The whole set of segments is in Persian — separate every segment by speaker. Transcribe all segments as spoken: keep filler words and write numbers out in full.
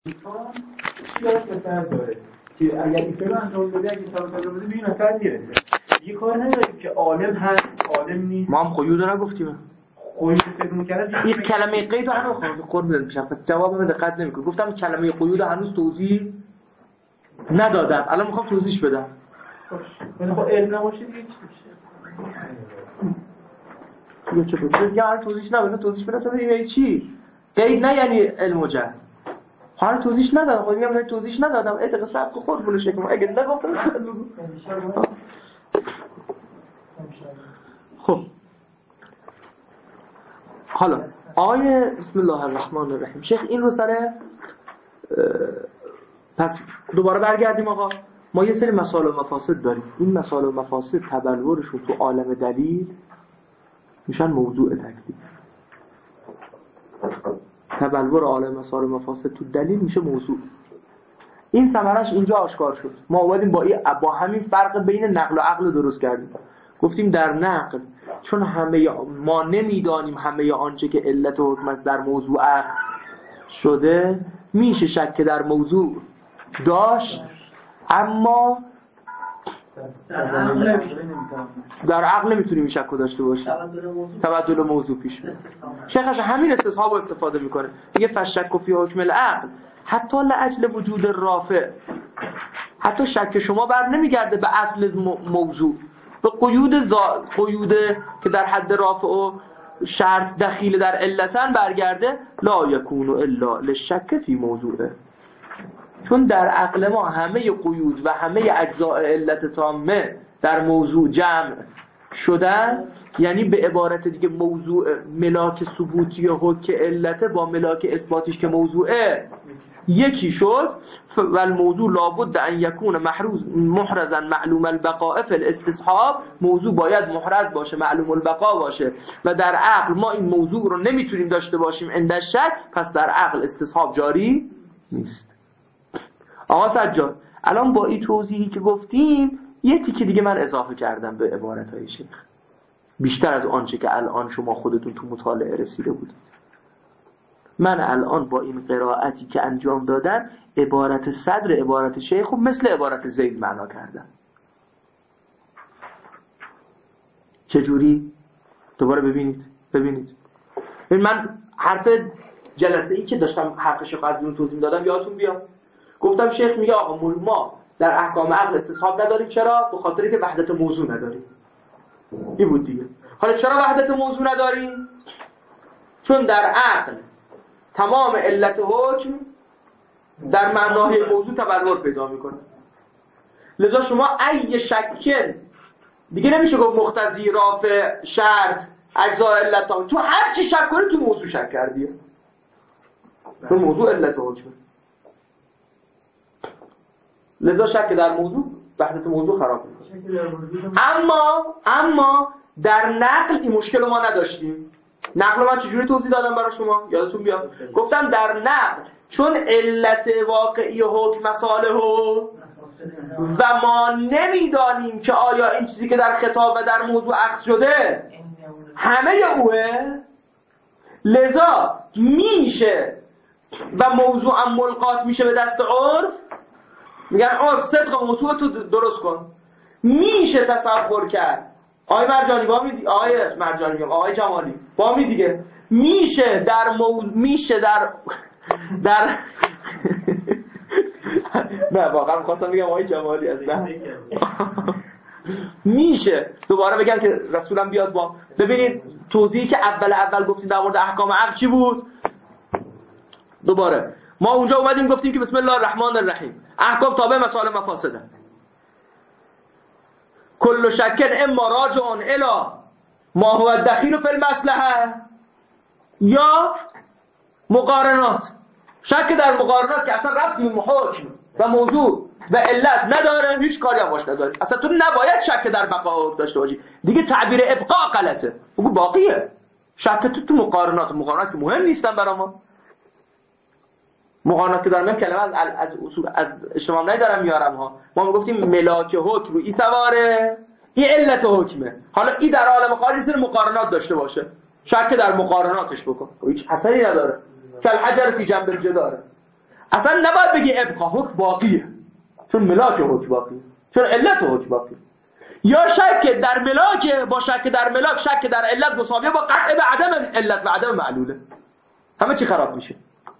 Speaker 1: یاد بسر داره که اگر این فعلا انجام بده اگه سال انجام بده به این مثلا میرسه. یه کار نداریم که عالم هست عالم نیست.
Speaker 2: ما هم قیود رو نگفتیم.
Speaker 1: قیود فکر می‌کردم
Speaker 2: این کلمه قید رو هنوز خود قرب نمیشم. پس جواب دقت نمی‌کنه. گفتم کلمه قیود هنوز توضیح ندادم. الان میخوام توضیحش بدم.
Speaker 1: ولی خب علم نباشه دیگه چی میشه؟
Speaker 2: چه بشه؟ یا هر توضیحش نباشه توضیحش بدم اصلا یعنی چی؟ قید نه یعنی علم و جهل. هر توضیحش ندادم. خب میگم توضیحش ندادم. ای دقیقه صبر کن خود بولش کنم. اگه نگفتم خب حالا آیه بسم الله الرحمن الرحیم شیخ این رو سره پس دوباره برگردیم آقا ما یه سری مسائل و مفاسد داریم. این مسائل و مفاسد تبلورشون تو عالم دلیل میشن موضوع تکلیف. تبلور عالم مسائل و مفاسد تو دلیل میشه موضوع. این ثمرش اینجا آشکار شد. ما اومدیم با با همین فرق بین نقل و عقل درست کردیم. گفتیم در نقل چون همه ما نمیدانیم همه آنچه که علت و حکم است در موضوع عقل شده میشه شک که در موضوع داشت اما در عقل نمیتونیم شک رو داشته باشیم. تبدل موضوع پیش میاد. شیخ از همین استصحاب استفاده میکنه. میگه فشک فی حکم العقل حتی لاجل وجود رافع. حتی شک شما بر نمیگرده به اصل موضوع به قیود زا... قیود که در حد رافع و شرط دخیل در علتن برگرده لا یکون الا للشک فی موضوعه. چون در عقل ما همه قیود و همه اجزاء علت تامه در موضوع جمع شدن، یعنی به عبارت دیگه موضوع ملاک ثبوتی حکم علت با ملاک اثباتیش که موضوعه یکی شد. و الموضوع لابد ان یکون محروز محرزا معلوم البقاء فی الاستصحاب. موضوع باید محرز باشه معلوم البقاء باشه و در عقل ما این موضوع رو نمیتونیم داشته باشیم عند شک. پس در عقل استصحاب جاری نیست. آقا سجاد الان با این توضیحی که گفتیم یه تیکه دیگه من اضافه کردم به عبارتهای شیخ بیشتر از آنچه که الان شما خودتون تو مطالعه رسیده بودید. من الان با این قرائتی که انجام دادن عبارت صدر عبارت شیخ خب مثل عبارت زید معنا کردم. چجوری؟ دوباره ببینید ببینید من حرف جلسه ای که داشتم حرف شیخ از اون توضیح دادم یادتون بیاد. گفتم شیخ میگه آقا ما در احکام عقل استصحاب نداریم. چرا؟ به خاطری که وحدت موضوع نداریم. این بود دیگه. حالا چرا وحدت موضوع نداریم؟ چون در عقل تمام علت حکم در معنای موضوع تبلور پیدا میکنه. لذا شما ای شکن دیگه نمیشه گفت مقتضی رافع شرط اجزاء علت تام. تو هر چی شک کنی تو موضوع شک کردی. تو موضوع علت حکم. لذا شک در موضوع وحدت موضوع خراب میکنه. اما اما در نقل این مشکل رو ما نداشتیم. نقل من چجوری توضیح دادم برای شما؟ یادتون بیاد؟ گفتم در نقل چون علت واقعی حکم مصالح و ما نمیدانیم که آیا این چیزی که در خطاب و در موضوع اخذ شده همه اوه، لذا میشه و موضوع هم ملقات میشه به دست عرف. میگن عرف صدق موضوع تو درست کن. میشه تصور کرد آقای مرجانی با می آقای مرجانی میگم آقای جمالی با می دیگه میشه در مو... میشه در در نه واقعا می‌خواستم بگم آقای جمالی اصلا میشه دوباره بگم که رسولم بیاد با ببینید توضیحی که اول اول گفتیم در مورد احکام عقل چی بود. دوباره ما اونجا اومدیم گفتیم که بسم الله الرحمن الرحیم احکام تابع مسائل مفاسده. کل شکن اما راجع الی ما هو الدخیل فی المصلحه یا مقارنات. شک در مقارنات که اصلا ربطی به حکم و موضوع و علت نداره، هیچ کاری هم باش نداره. اصلا تو نباید شک در بقا داشته باشی. دیگه تعبیر ابقاء غلطه. بگو باقیه. شک تو تو مقارنات مقارنات که مهم نیستن برای ما. مقارنات که دارم کلمه از از اصول از اجتماع ندارم میارم ها. ما میگفتیم ملاک حکم رو ای سواره این علت حکمه. حالا این در عالم خارج سر مقارنات داشته باشه. شک در مقارناتش بکن. هیچ اثری نداره. کل حجر فی جنب الجدار. اصلا نباید بگی ابقا، حکم باقیه، چون ملاک حکم باقیه، چون علت حکم باقیه. یا شک در ملاک با شک در ملاک، شک در علت مساویه با قطع به عدم علت و عدم معلوله، همه چی خراب میشه.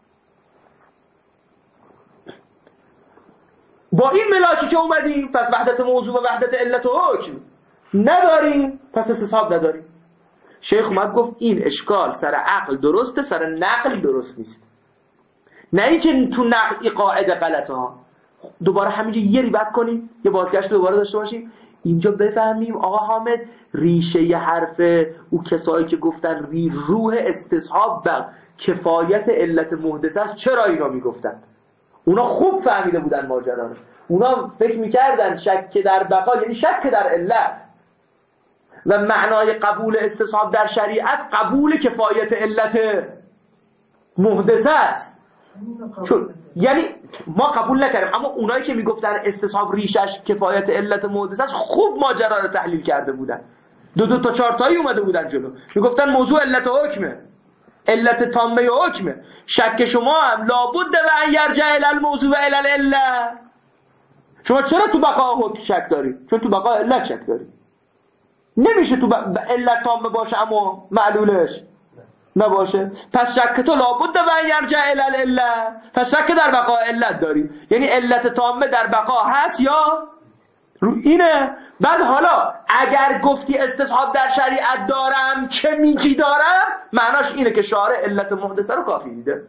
Speaker 2: با این ملاکی که اومدیم پس وحدت موضوع و وحدت علت و حکم نداریم، پس استصحاب نداریم. شیخ اومد گفت این اشکال سر عقل درسته، سر نقل درست نیست. نه اینکه تو نقل این قاعده غلطه ها. دوباره همینجا یه ریبت کنیم، یه بازگشت دوباره داشته باشیم، اینجا بفهمیم آقا حامد ریشه ی حرف او کسایی که گفتن ری روح استصحاب و کفایت علت محدثه است چرا اینا میگفتن. اونا خوب فهمیده بودن ماجرا رو. اونا فکر میکردن شک در بقا یعنی شک در علت و معنای قبول استصحاب در شریعت قبول کفایت علت محدثه است. چون یعنی ما قبول نکردیم، اما اونایی که میگفتن استصحاب ریشش کفایت علت محدثه است خوب ماجرا رو تحلیل کرده بودن. دو دو تا چهار تایی اومده بودن جلو، میگفتن موضوع علت حکمه، علت تامه حکمه. شک شما هم لابد و ان یرجع الی الموضوع و الی العله. شما چرا تو بقا حکم شک داری؟ چون تو بقا علت شک داری. نمیشه تو علت تامه باشه اما معلولش نباشه. پس شک تو لابد و ان یرجع الی العله، پس شک در بقا علت داری، یعنی علت تامه در بقا هست یا رو اینه. بعد حالا اگر گفتی استصحاب در شریعت دارم که میگی دارم، معناش اینه که شارع علت محدثه رو کافی دیده.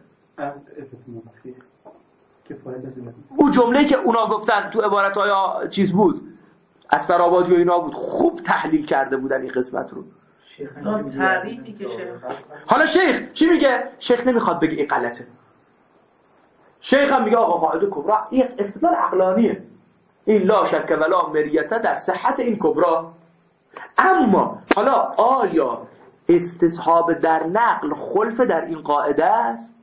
Speaker 2: او جمله‌ای که اونا گفتن تو عبارت‌های چیز بود، استرآبادی و اینا بود، خوب تحلیل کرده بودن این قسمت رو.
Speaker 3: تعریفی که شیخ
Speaker 2: حالا شیخ چی میگه؟ شیخ نمیخواد بگه این غلطه. شیخ هم میگه آقا قاعده کبرا این استدلال عقلانیه، این لا شک ولا مریته در صحت این کبرا. اما حالا آیا استصحاب در نقل خلف در این قاعده است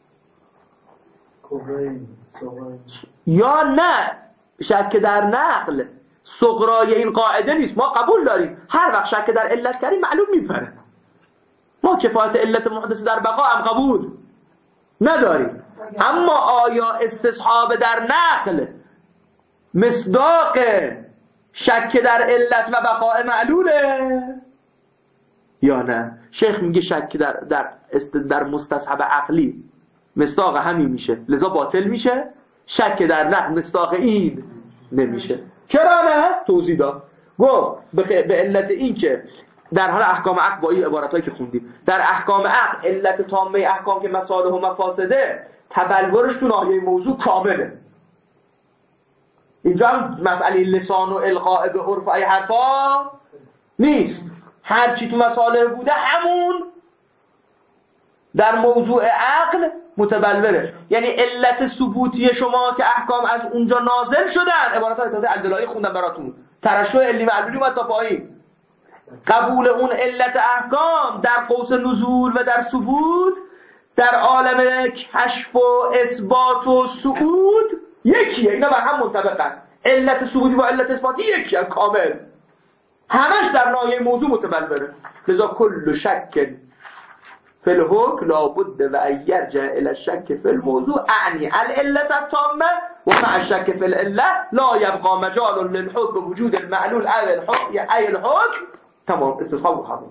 Speaker 2: یا نه؟ شک در نقل صغرای این قاعده نیست. ما قبول داریم هر وقت شک در علت کردیم معلوم میپره. ما کفایت علت محدث در بقا هم قبول نداریم. اما آیا استصحاب در نقل مصداق شک در علت و بقاء معلوله یا نه؟ شیخ میگه شک در در است در مستصحب عقلی مصداق همین میشه، لذا باطل میشه. شک در نقل مصداق این نمیشه. چرا نه؟ توضیح داد. گفت به علت این که در حال احکام عقل با این عبارتایی که خوندیم، در احکام عقل علت تامه احکام که مصالح و مفاسده تبلورش تو ناحیه موضوع کامله. اینجا هم مسئله لسان و القاء به عرف ای حرفا نیست. هر چی تو مصالح بوده همون در موضوع عقل متبلوره. یعنی علت ثبوتی شما که احکام از اونجا نازل شدن، عبارت های تازه الدلایی خوندم براتون، ترشح علی معلولی اومد تا پایین. قبول اون علت احکام در قوس نزول و در ثبوت در عالم کشف و اثبات و صعود یکیه. اینا بر هم منطبقن. علت ثبوتی با علت اثباتی یکیه کامل، همش در ناحیه موضوع متبلوره. لذا کل شک فی الحکم لابد و ان یرجع الی الشک فی الموضوع اعنی العلت التامه و مع الشک فی العله لا یبقى مجال للحکم بوجود المعلول ای الحکم یا ای الحکم. تمام استصحاب حاضر.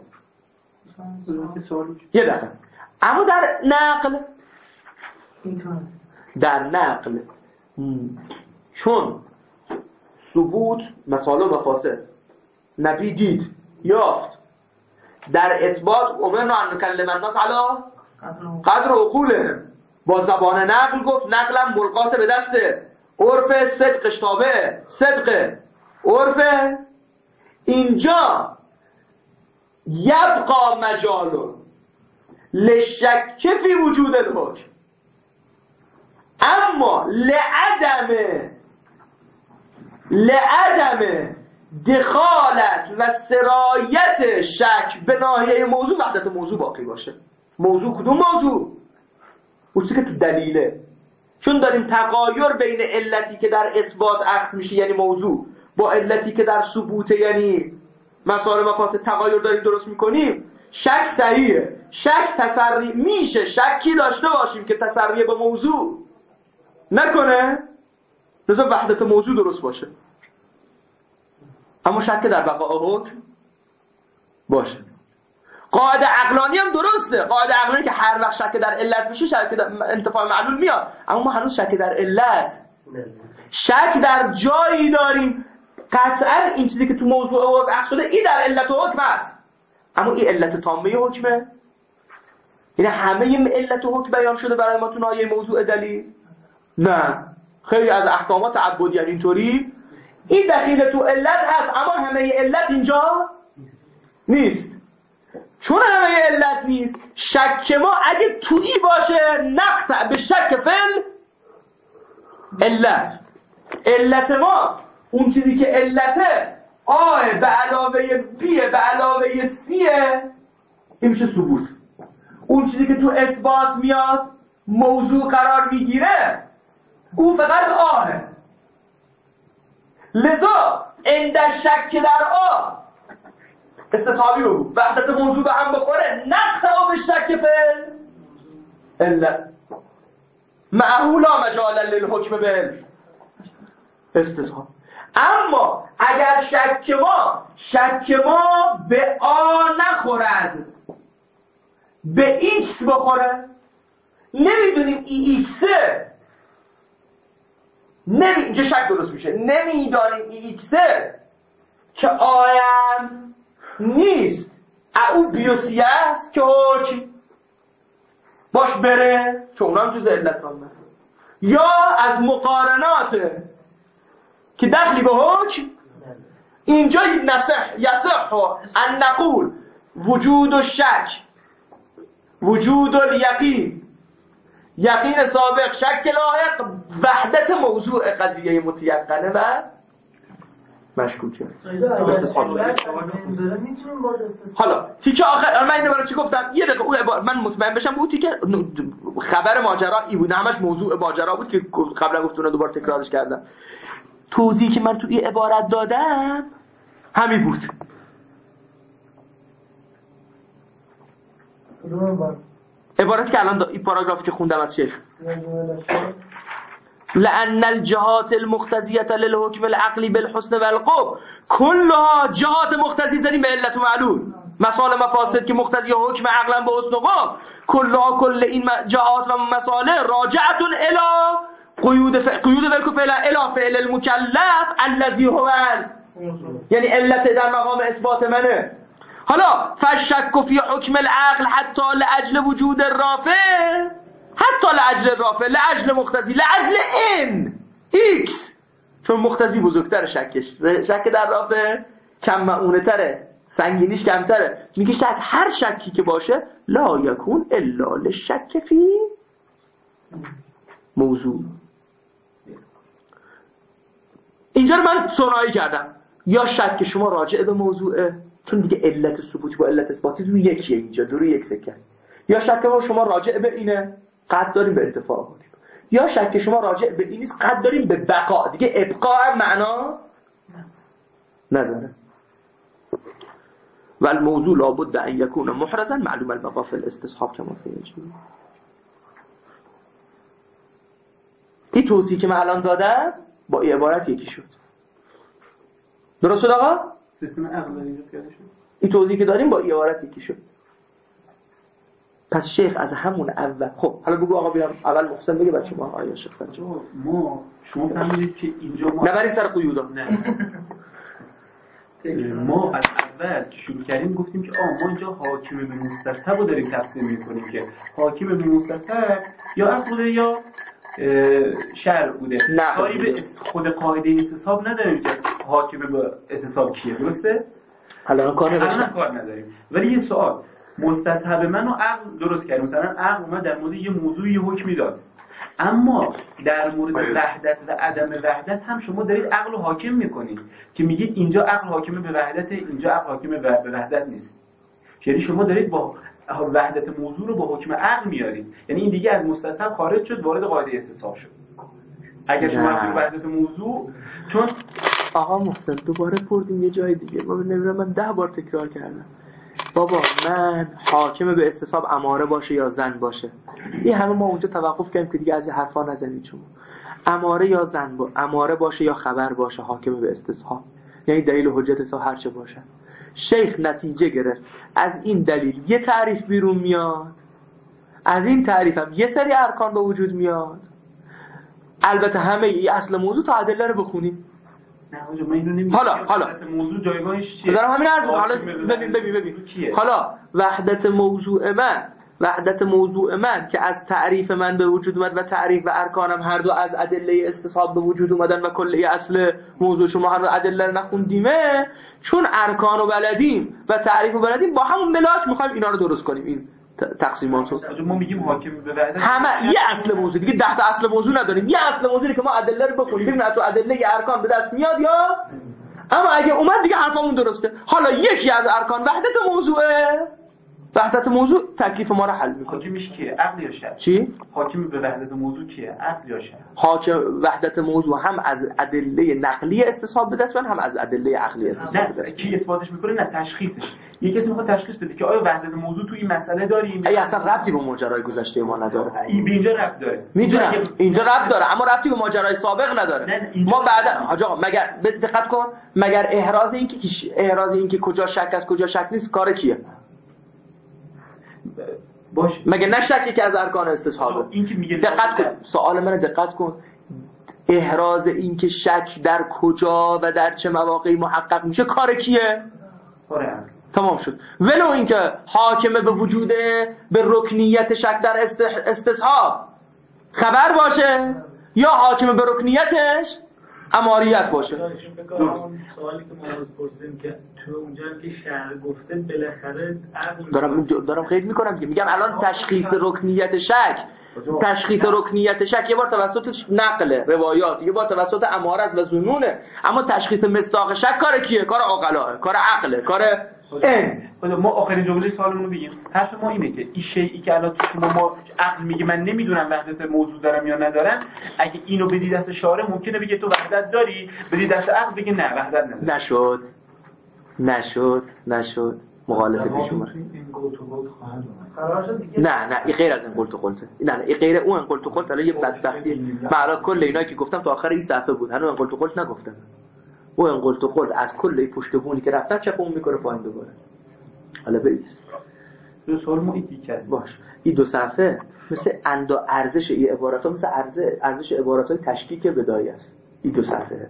Speaker 2: یه دقیقه. اما در نقل در نقل چون ثبوت مصالح و مفاسد نبی دید یافت، در اثبات امرنا ان نکلم الناس علی قدر عقولهم، با زبان نقل گفت نقلم ملقات به دست عرف صدقش تابعه صدق عرف. اینجا یبقى مجال لشک فی وجود الحکم، اما لعدم لعدم دخالت و سرایت شک به ناحیه موضوع وحدت موضوع باقی باشه. موضوع کدوم موضوع؟ اون چیزی که تو دلیله. چون داریم تغایر بین علتی که در اثبات عقد میشه یعنی موضوع با علتی که در ثبوت یعنی مسائل مفاسد تغایر داریم درست میکنیم. شک صحیحه. شک تسری میشه، شکی داشته باشیم که تسریه به موضوع لذا وحدت موضوع درست باشه، اما شک در بقاء حکم باشه. قاعده عقلانی هم درسته، قاعده عقلانی که هر وقت شک در علت بشه شک در انتفاع معلول میاد، اما ما هنوز شک در علت، شک در جایی داریم قطعا این چیزی که تو موضوع وضع شده این در علت و حکم است، اما این علت تامه حکمه، یعنی همه علت و حکم بیان شده برای ما تو ناحیه موضوع دلیل؟ نه، خیلی از احکامات عبودی اینطوری این دقیقه تو علت هست اما همه علت اینجا نیست. چون همه علت نیست، شک ما اگه تویی باشه نقطع به شک فعل علت. علت ما اون چیزی که علته آه به علاوه بیه به علاوه سیه، این میشه ثبوت. اون چیزی که تو اثبات میاد موضوع قرار میگیره اون فقط آهه. لذا عند شک در آه استصحابی رو وحدت موضوع به هم بخوره نقطع به شک فعل علت معهو لا مجال للحکم به استصحاب. اما اگر شک ما شک ما به آ نخورد به ایکس بخوره، نمیدونیم ای ایکسه، نمی اینجا شک درست میشه، نمیدانیم ای ایکسه که آیم نیست او بیوسیه است که حکم باش بره چون اونم جز علت هم، یا از مقارنات که دخلی به حکم اینجا نصح یصح ان نقول وجود و شک وجود الیقین یقین سابق شک لاحق وحدت موضوع قضیه متیقنه و مشکوکه. حالا تیکه آخر من اینو برای چی گفتم یه دقیقه اون عبارت من مطمئن بشم بود تیکه خبر ماجرا ای بود، نه همش موضوع ماجرا بود که قبلا گفتم دوباره تکرارش کردم. توضیحی که من تو این عبارت دادم همین بود. عبارتی که الان این پاراگرافی که خوندم از شیخ لأن الجهات المختزية للحكم العقلي بالحسن والقبح كلها جهات مختزی زدیم به علت و معلول، مسائل مفاسد که مختزی حکم عقلا به حسن و قبح كلها کل این جهات و مسائل راجعة الى قیود ف... قیود ولکو فعل الى فعل المکلف الذي هو یعنی علت در مقام اثبات منه. حالا فشک فی حکم العقل حتی لاجل وجود الرافع، حتی لاجل الرافع لاجل مختزی لاجل ان ایکس، چون مختزی بزرگتر شکش، شک در رافع کم معونه تره، سنگینیش کمتره. میگه شک هر شکی که باشه لا یکون الا للشک فی موضوع. اینجا رو من ثنایی کردم، یا شک شما راجع به موضوعه چون دیگه علت ثبوتی با علت اثباتی روی یکیه، اینجا دو روی یک سکه است، یا شک شما راجع به اینه قد داریم به اتفاق، یا شک شما راجع به این نیست قد داریم به بقا، دیگه ابقاء معنا نداره. و الموضوع لابد ان یکون محرزا معلوم البقاء فی الاستصحاب کما سیجی. این توضیحی که من الان دادم با این عبارت یکی شد. درست شد آقا؟
Speaker 1: سیستم عقل اینجا پیاده شد.
Speaker 2: این توضیحی که داریم با این عبارت یکی شد. پس شیخ از همون اول، خب حالا بگو آقا بیام اول محسن بگه بعد شما آیا شیخ فرجا.
Speaker 1: ما شما فهمیدید که اینجا ما
Speaker 2: نبریم سر قیودا.
Speaker 1: نه ما از اول که شروع کردیم گفتیم که آ ما اینجا حاکم به مستصحب رو داریم تفسیر می‌کنیم که حاکم به مستصحب یا عقل بوده یا شرع بوده، کاری به خود قاعده استصحاب نداریم که حاکم به استصحاب کیه، درسته؟
Speaker 2: حالا کار نداریم
Speaker 1: کار نداریم. ولی یه سوال، مستصحب منو عقل درست کرد، مثلا عقل اومد در مورد یه موضوعی یه حکمی داد، اما در مورد وحدت و عدم وحدت هم شما دارید عقل رو حاکم میکنید که میگید اینجا عقل حاکم به وحدت، اینجا عقل حاکم به وحدت نیست. یعنی شما دارید با وحدت موضوع رو با حکم عقل میارید، یعنی این دیگه از مستصحب خارج شد وارد قاعده استصحاب شد. اگر شما از وحدت موضوع، چون
Speaker 2: آقا محسن دوباره پردیم یه جای دیگه، ما نمیدونم من ده بار تکرار کردم بابا من حاکم به استصحاب اماره باشه یا زن باشه، این همه ما اونجا توقف کردیم که دیگه از این حرفا نزنید شما. اماره یا زن با اماره باشه یا خبر باشه حاکم به استصحاب، یعنی دلیل حجت سا هر چه باشه. شیخ نتیجه گرفت از این دلیل یه تعریف بیرون میاد، از این تعریف هم یه سری ارکان به وجود میاد. البته همه ای اصل موضوع تا ادله رو بخونیم.
Speaker 1: نه آقا من اینو نمیگم.
Speaker 2: حالا حالا
Speaker 1: موضوع جایگاهش چیه؟
Speaker 2: دارم همین عرض می‌کنم. حالا ببین ببین ببین حالا وحدت موضوع من وحدت موضوع من که از تعریف من به وجود اومد و تعریف و ارکانم هر دو از ادله استصحاب به وجود اومدن و کلیه اصل موضوع شما هر دو ادله رو نخوندیمه، چون ارکان و بلدیم و تعریف و بلدیم با همون ملاک می‌خوایم اینا رو درست کنیم. این تقسیمات رو
Speaker 1: ما میگیم حاکم به وحدت
Speaker 2: همه یه اصل موضوع، دیگه ده تا اصل موضوع نداریم. یه اصل موضوعی که ما ادله رو بخونیم ببینیم تو ادله ارکان به دست میاد یا اما اگه اومد دیگه حرفمون درسته. حالا یکی از ارکان وحدت موضوعه، وحدت موضوع تکلیف ما رو حل میکنه.
Speaker 1: حاکمش کیه؟ عقل یا شرع؟
Speaker 2: چی؟
Speaker 1: حاکم به وحدت موضوع کیه؟ عقل یا شرع؟
Speaker 2: حاکم وحدت موضوع هم از ادله نقلی استصحاب به دست میاد هم از ادله عقلی استصحاب به دست.
Speaker 1: کی اثباتش میکنه؟ نه تشخیصش. یکی کسی میخواد تشخیص بده که آیا وحدت موضوع تو این مسئله داریم؟
Speaker 2: ای اصلا ربطی به ماجرای گذشته ما نداره.
Speaker 1: این به اینجا ربط داره.
Speaker 2: میدونم اینجا ربط داره اما ربطی به ماجرای سابق نداره. ما بعدا حاج آقا مگر دقت کن، مگر احراز این که احراز این که کجا شک از کجا شک نیست کار کیه؟
Speaker 1: باش
Speaker 2: مگه نه شکی که از ارکان استصحابه.
Speaker 1: این که میگه
Speaker 2: دقت کن سوال من دقت کن، احراز این که شک در کجا و در چه مواقعی محقق میشه کار کیه؟
Speaker 1: کار
Speaker 2: تمام شد. ولو اینکه حاکمه به وجود به رکنیت شک در استصحاب خبر باشه یا حاکمه به رکنیتش اماریت باشه.
Speaker 3: سوالی که ما از پرسیدیم که تو اونجا که شرع گفته بالاخره عقل
Speaker 2: دارم دارم قید میکنم که میگم الان تشخیص رکنیت شک تشخیص رکنیت شک یه بار توسط نقل روایات یه بار توسط اماره است و ظنونه، اما تشخیص مصداق شک کار کیه؟ کار عقلاه، کار عقله، کار
Speaker 1: خدا. ما آخرین جمله سوالمون رو بگیم. حرف ما اینه که این شیئی که الان تو شما ما عقل میگه من نمیدونم وحدت موضوع دارم یا ندارم، اگه اینو بدی دست شارع ممکنه بگه تو وحدت داری، بدی دست عقل بگه نه وحدت نداری.
Speaker 2: نشد نشد نشد مخالفه پیش اومد. نه نه این غیر از این قلت و قلته. نه نه این غیر اون قلت و قلت. الان یه بدبختی معلا کل اینایی که گفتم تا آخر این صفحه بود هنوز قلت و قلت نگفتم. او این قلت و قلت از کل پشت بونی که رفتن چپمون میکنه پایین دوباره. حالا بریز
Speaker 1: دو سوال ما این دیگه است.
Speaker 2: باش این دو صفحه مثل اندا ارزش این عبارات‌ها مثل ارزش ارزش عبارات‌های تشکیک بدایه است. این دو صفحه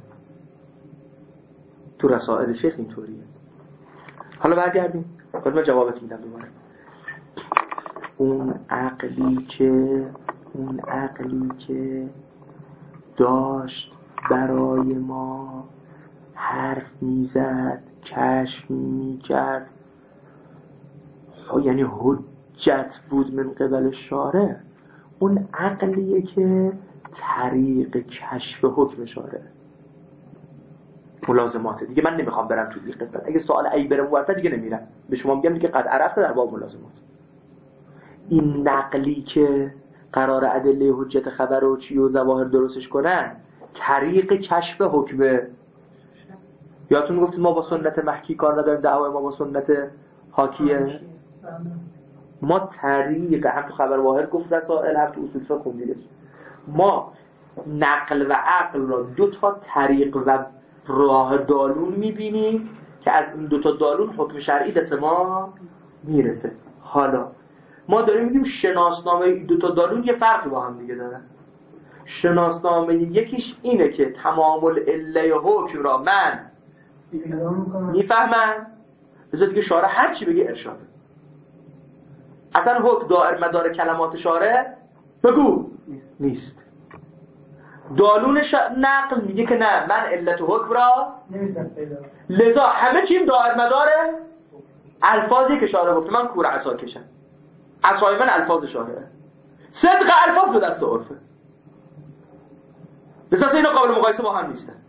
Speaker 2: تو رسائل شیخ اینطوریه. حالا برگردیم بعد من جوابت میدم دوباره. اون عقلی که اون عقلی که داشت برای ما حرف میزد کشف میکرد یعنی حجت بود من قبل شارع، اون عقلیه که طریق کشف حکم شارع ملازماته. دیگه من نمیخوام برم تو این قسمت، اگه سوال ای برم ورفه دیگه نمیرم، به شما میگم که قد عرفت در باب ملازمات. این نقلی که قرار ادله حجت خبر و چی و ظواهر درستش کنن طریق کشف حکمه. یادتون گفتید ما با سنت محکی کار نداریم، دعوای ما با سنت حاکیه. ما طریق هم تو خبر واحد گفت رسائل هم تو اصول فقه خوندیدش، ما نقل و عقل را دو تا طریق و راه دالون میبینیم که از این دو تا دالون حکم شرعی دست ما میرسه. حالا ما داریم میگیم شناسنامه دو تا دالون یه فرقی با هم دیگه دارن. شناسنامه یکیش اینه که تمام العله حکم را من میفهمم، بذار دیگه شارع هر چی بگه ارشاد. اصلا حکم دائر مدار کلمات شارع بگو نیست. دالون ش... نقل میگه که نه من علت حکم را نمیدونم پیدا، لذا همه چیم دائر مدار الفاظی که شارع گفته. من کور عصا کشم، عصای من الفاظ شارعه، صدق الفاظ به دست عرفه، بساس اینا قابل مقایسه با هم نیستن.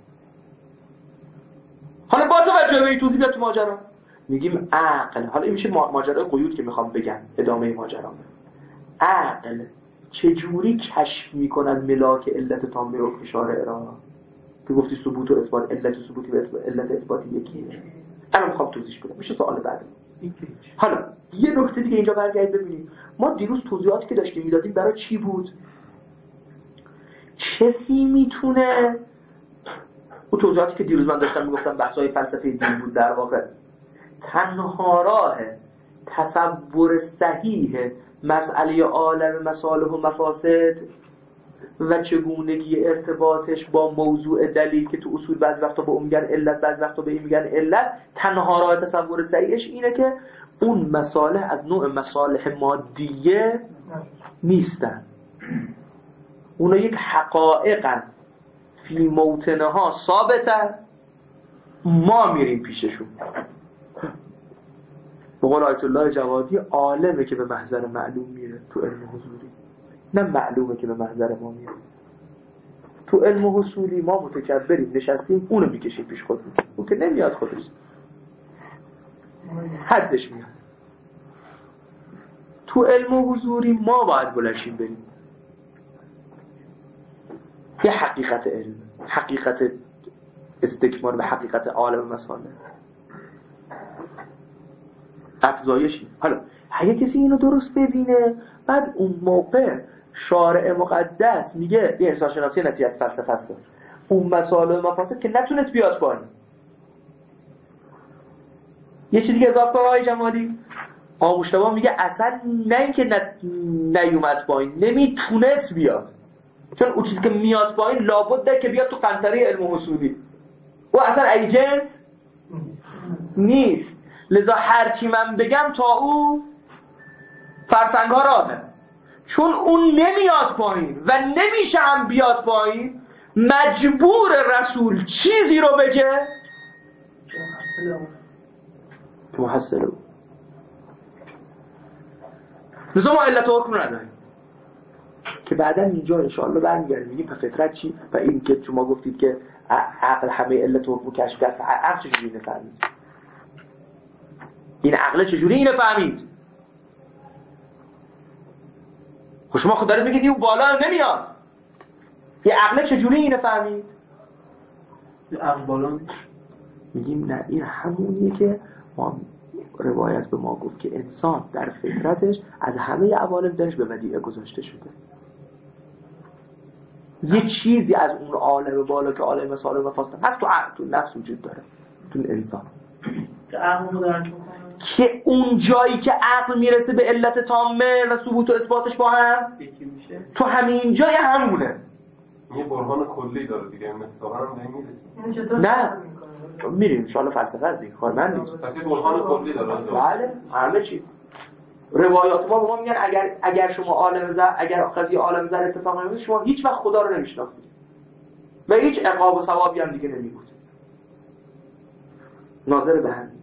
Speaker 2: حالا با توجه به این توضیح بیاد تو ماجرا میگیم عقل. حالا این میشه ماجرای قیود که میخوام بگم ادامه ماجرا. عقل چجوری کشف میکنن ملاک علت تامه حکم شارع را که گفتی ثبوت و اثبات، علت و ثبوتی و علت اثباتی یکیه. الان میخوام توضیح بدم، میشه سوال بعدی. حالا یه نکته دیگه اینجا برگردید ببینید ما دیروز توضیحاتی که داشتیم میدادیم برای چی بود؟ کسی میتونه اون توضیحاتی که دیروز من داشتم میگفتم بحث‌های فلسفه دین بود، در واقع تنها راه تصور صحیح مسئله عالم مصالح و مفاسد و چگونگی ارتباطش با موضوع دلیل که تو اصول بعض وقتا به اون میگن علت، بعض وقتا به این میگن علت، تنها راه تصور صحیحش اینه که اون مصالح از نوع مصالح مادیه نیستن، اونا یک حقایقن فی موطنها ثابتن، ما میریم پیششون. بقول آیت الله جوادی عالمه که به محضر معلوم میره تو علم حضوری، نه معلومه که به محضر ما میره. تو علم حصولی ما متکبریم نشستیم اونو میکشیم پیش خودمون، اون که نمیاد خودش، حدش میاد. تو علم حضوری ما باید بلنشیم بریم. یه حقیقت علم، حقیقت استکمال و حقیقت عالم مسائل افزایشی. حالا اگه کسی اینو درست ببینه، بعد اون موقع شارع مقدس میگه یه انسان شناسی نتی از فلسفه است، اون مسائل و مفاسد که نتونست بیاد پایین. یه چیز دیگه اضافه کنم آقای جمالی، آقا مشتبه میگه اصلا نه اینکه نیومد پایین، نمیتونست بیاد، چون اون چیزی که میاد پایین لابد که بیاد تو قنطره علم حصولی، او اصلا ای جنس نیست. لذا هرچی من بگم تا او فرسنگ ها راهه، چون اون نمیاد پایین و نمیشه هم بیاد پایین، مجبور رسول چیزی رو بگه تو محصل او. لذا ما علت حکم نداریم که بعدا اینجا انشاءالله برمیگردیم میگیم فطرت چی و این که شما گفتید که عقل همه علت حکم کشف کرد، عقل چجوری اینه فهمید؟ این عقل چجوری اینه فهمید؟ خب شما خود دارید میگید این بالا نمیاد، یه عقل چجوری اینه فهمید؟
Speaker 1: یه عقل بالا
Speaker 2: میگیم نه، این همونیه که ما روایت به ما گفت که انسان در فطرتش از همه عوالم درش به ودیعه گذاشته شده. یه چیزی از اون عالم بالا که عالم سالم و فاستم هست تو عقل، تو نفس وجود داره، تو انسان
Speaker 3: که عقل رو درک میکنه،
Speaker 2: که اون جایی که عقل میرسه به علت تامه و ثبوت و اثباتش با هم
Speaker 3: یکی میشه،
Speaker 2: تو همین جای همونه.
Speaker 4: یه برهان کلی داره دیگه، مستقر هم نمیرسه.
Speaker 2: نه میریم انشاءالله فلسفه از دیگه کار من نیست،
Speaker 4: تاکید برهان کلی داره.
Speaker 2: بله همه چی. روایات ما به ما میگن اگر اگر شما عالم زر اگر قضیه عالم زر اتفاق نمیفته شما هیچ وقت خدا رو نمیشناختید و هیچ عقاب و ثوابی هم دیگه نمیبود. ناظر به همین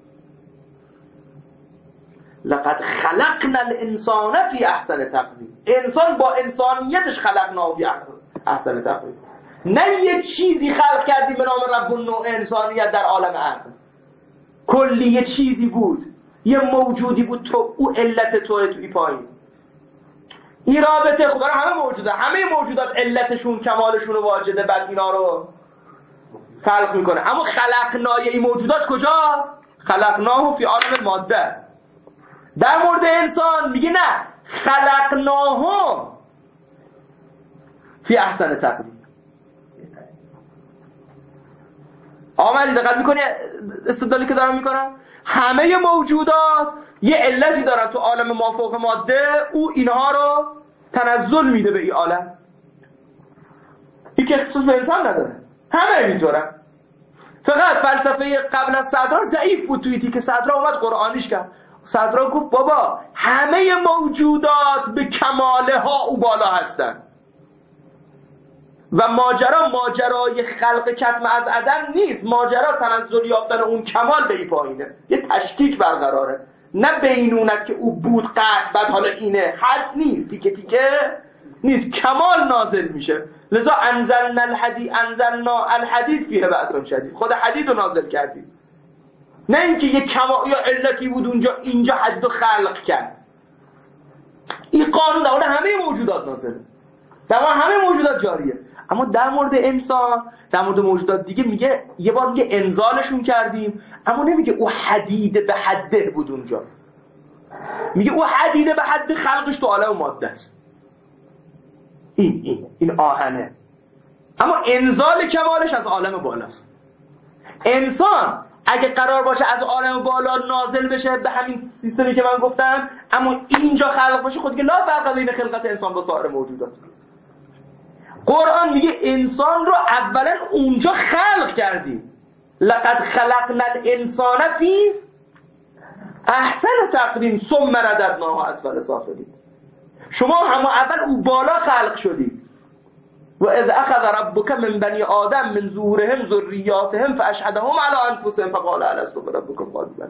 Speaker 2: لقد خلقنا الانسان فی احسن تقویم، انسان با انسانیتش خلقنا فی احسن تقویم، نه یه چیزی خلق کردیم به نام رب النوع انسانیت در عالم عقل، کلی یه چیزی بود، یه موجودی بود، تو او علت توه توی پایین. این رابطه خدا رو همه موجوده، همه موجودات علتشون کمالشون واجده، بعد اینا رو خلق میکنه. اما خلقنای این موجودات کجاست؟ خلقناه فی عالم ماده. در مورد انسان میگه نه، خلقناه فی احسن تقویم. آمدی دقت میکنی استدلالی که دارم میکنم؟ همه موجودات یه علتی دارن تو عالم مافوق ماده، او اینها رو تنزل میده به این عالم، این که خصوص به انسان نداره، همه اینطورن. فقط فلسفه قبل از صدرا ضعیف بود، توییتی که صدرا اومد قرآنیش کرد. صدرا گفت بابا همه موجودات به کماله ها او بالا هستن و ماجرا ماجرای خلق کتم از عدم نیست، ماجرا تنزل یافتن اون کمال به این پایینه، یه تشکیک برقراره، نه بینونت که او بود قطع بعد حالا اینه، حد نیست، تیکه تیکه نیست، کمال نازل میشه. لذا انزلنا الحدید، انزلنا الحدید فیه بأس شدید، خود حدید رو نازل کردیم، نه اینکه یه کمال یا علتی بود اونجا اینجا حد و خلق کرد. این قانون در همه موجودات نازله، در همه موجودات جاریه. اما در مورد انسان، در مورد موجودات دیگه میگه یه بار میگه انزالشون کردیم، اما نمیگه او حدیده به حده بود اونجا، میگه او حدیده به حد خلقش تو عالم ماده است. این این این آهنه. اما انزال کمالش از عالم بالاست. انسان اگه قرار باشه از عالم بالا نازل بشه به همین سیستمی که من گفتم، اما اینجا خلق باشه، خود که لا فرق بین خلقت انسان با سایر موجودات. قرآن میگه انسان رو اولا اونجا خلق کردیم. لقد خلقنا الانسان فی احسن تقویم ثم رددناه اسفل سافلین. شما هم اول او بالا خلق شدید. و اذ اخذ ربک من بنی آدم من ظهورهم ذریاتهم فاشهدهم علی انفسهم فقال الست بربکم قالوا بلی.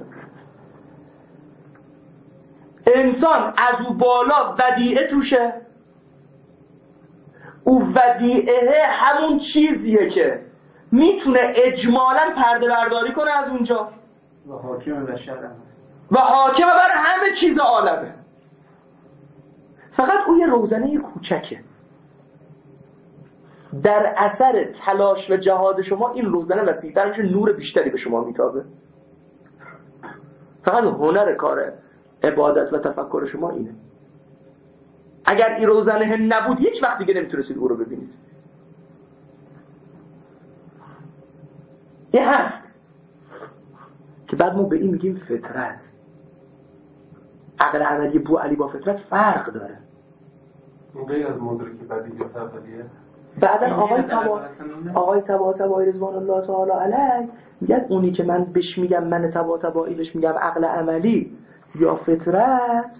Speaker 2: انسان از او بالا ودیعه توشه. او ودیعه همون چیزیه که میتونه اجمالاً پرده برداری کنه از اونجا
Speaker 1: و حاکم بشر
Speaker 2: و حاکم بر همه چیز عالمه. فقط او یه روزنه کوچکه. در اثر تلاش و جهاد شما این روزنه وسیع‌تر میشه، نور بیشتری به شما میتابه. فقط هنر کار عبادت و تفکر شما اینه. اگر این روزنه نبود هیچ وقت دیگه نمیتونستید او رو ببینید. یه هست که بعد ما به این میگیم فطرت. عقل عملی بو علی با فطرت فرق داره.
Speaker 4: این غیر از مدرکی بدیهی و تقلیه.
Speaker 2: بعدا آقای تبا آقای تبا تبایی رضوان الله تعالی علیه میگن اونی که من بهش میگم من تبا تبایی بهش میگم عقل عملی یا فطرت،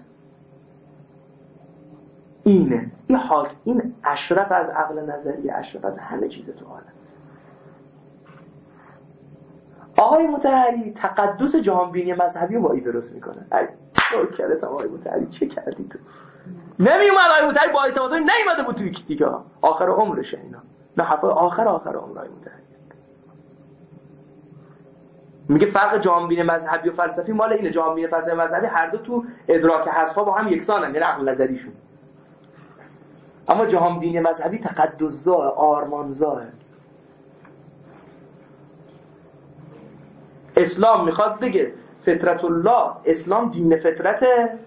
Speaker 2: اینه این حال این اشرف از عقل نظری، اشرف از همه چیز تو عالم. آقای مطهری تقدس جهانبینی مذهبی رو با ای درست میکنه. ای کلت آقای مطهری چه کردی تو؟ نمیومد آقای مطهری با اعتمادی نیومده بود توی کتیکا آخر عمرشه اینا. نه حرفای آخر آخر عمر آقای مطهری میگه فرق جهانبینی مذهبی و فلسفی مال اینه. جهانبینی فلسفی مذهبی هر دو تو ادراک حسها با هم یکسانن، یعنی عقل نظریشون. اما جهانبینی مذهبی تقدس‌زا، آرمان‌زا. اسلام میخواد بگه فطرت الله، اسلام دین فطرته.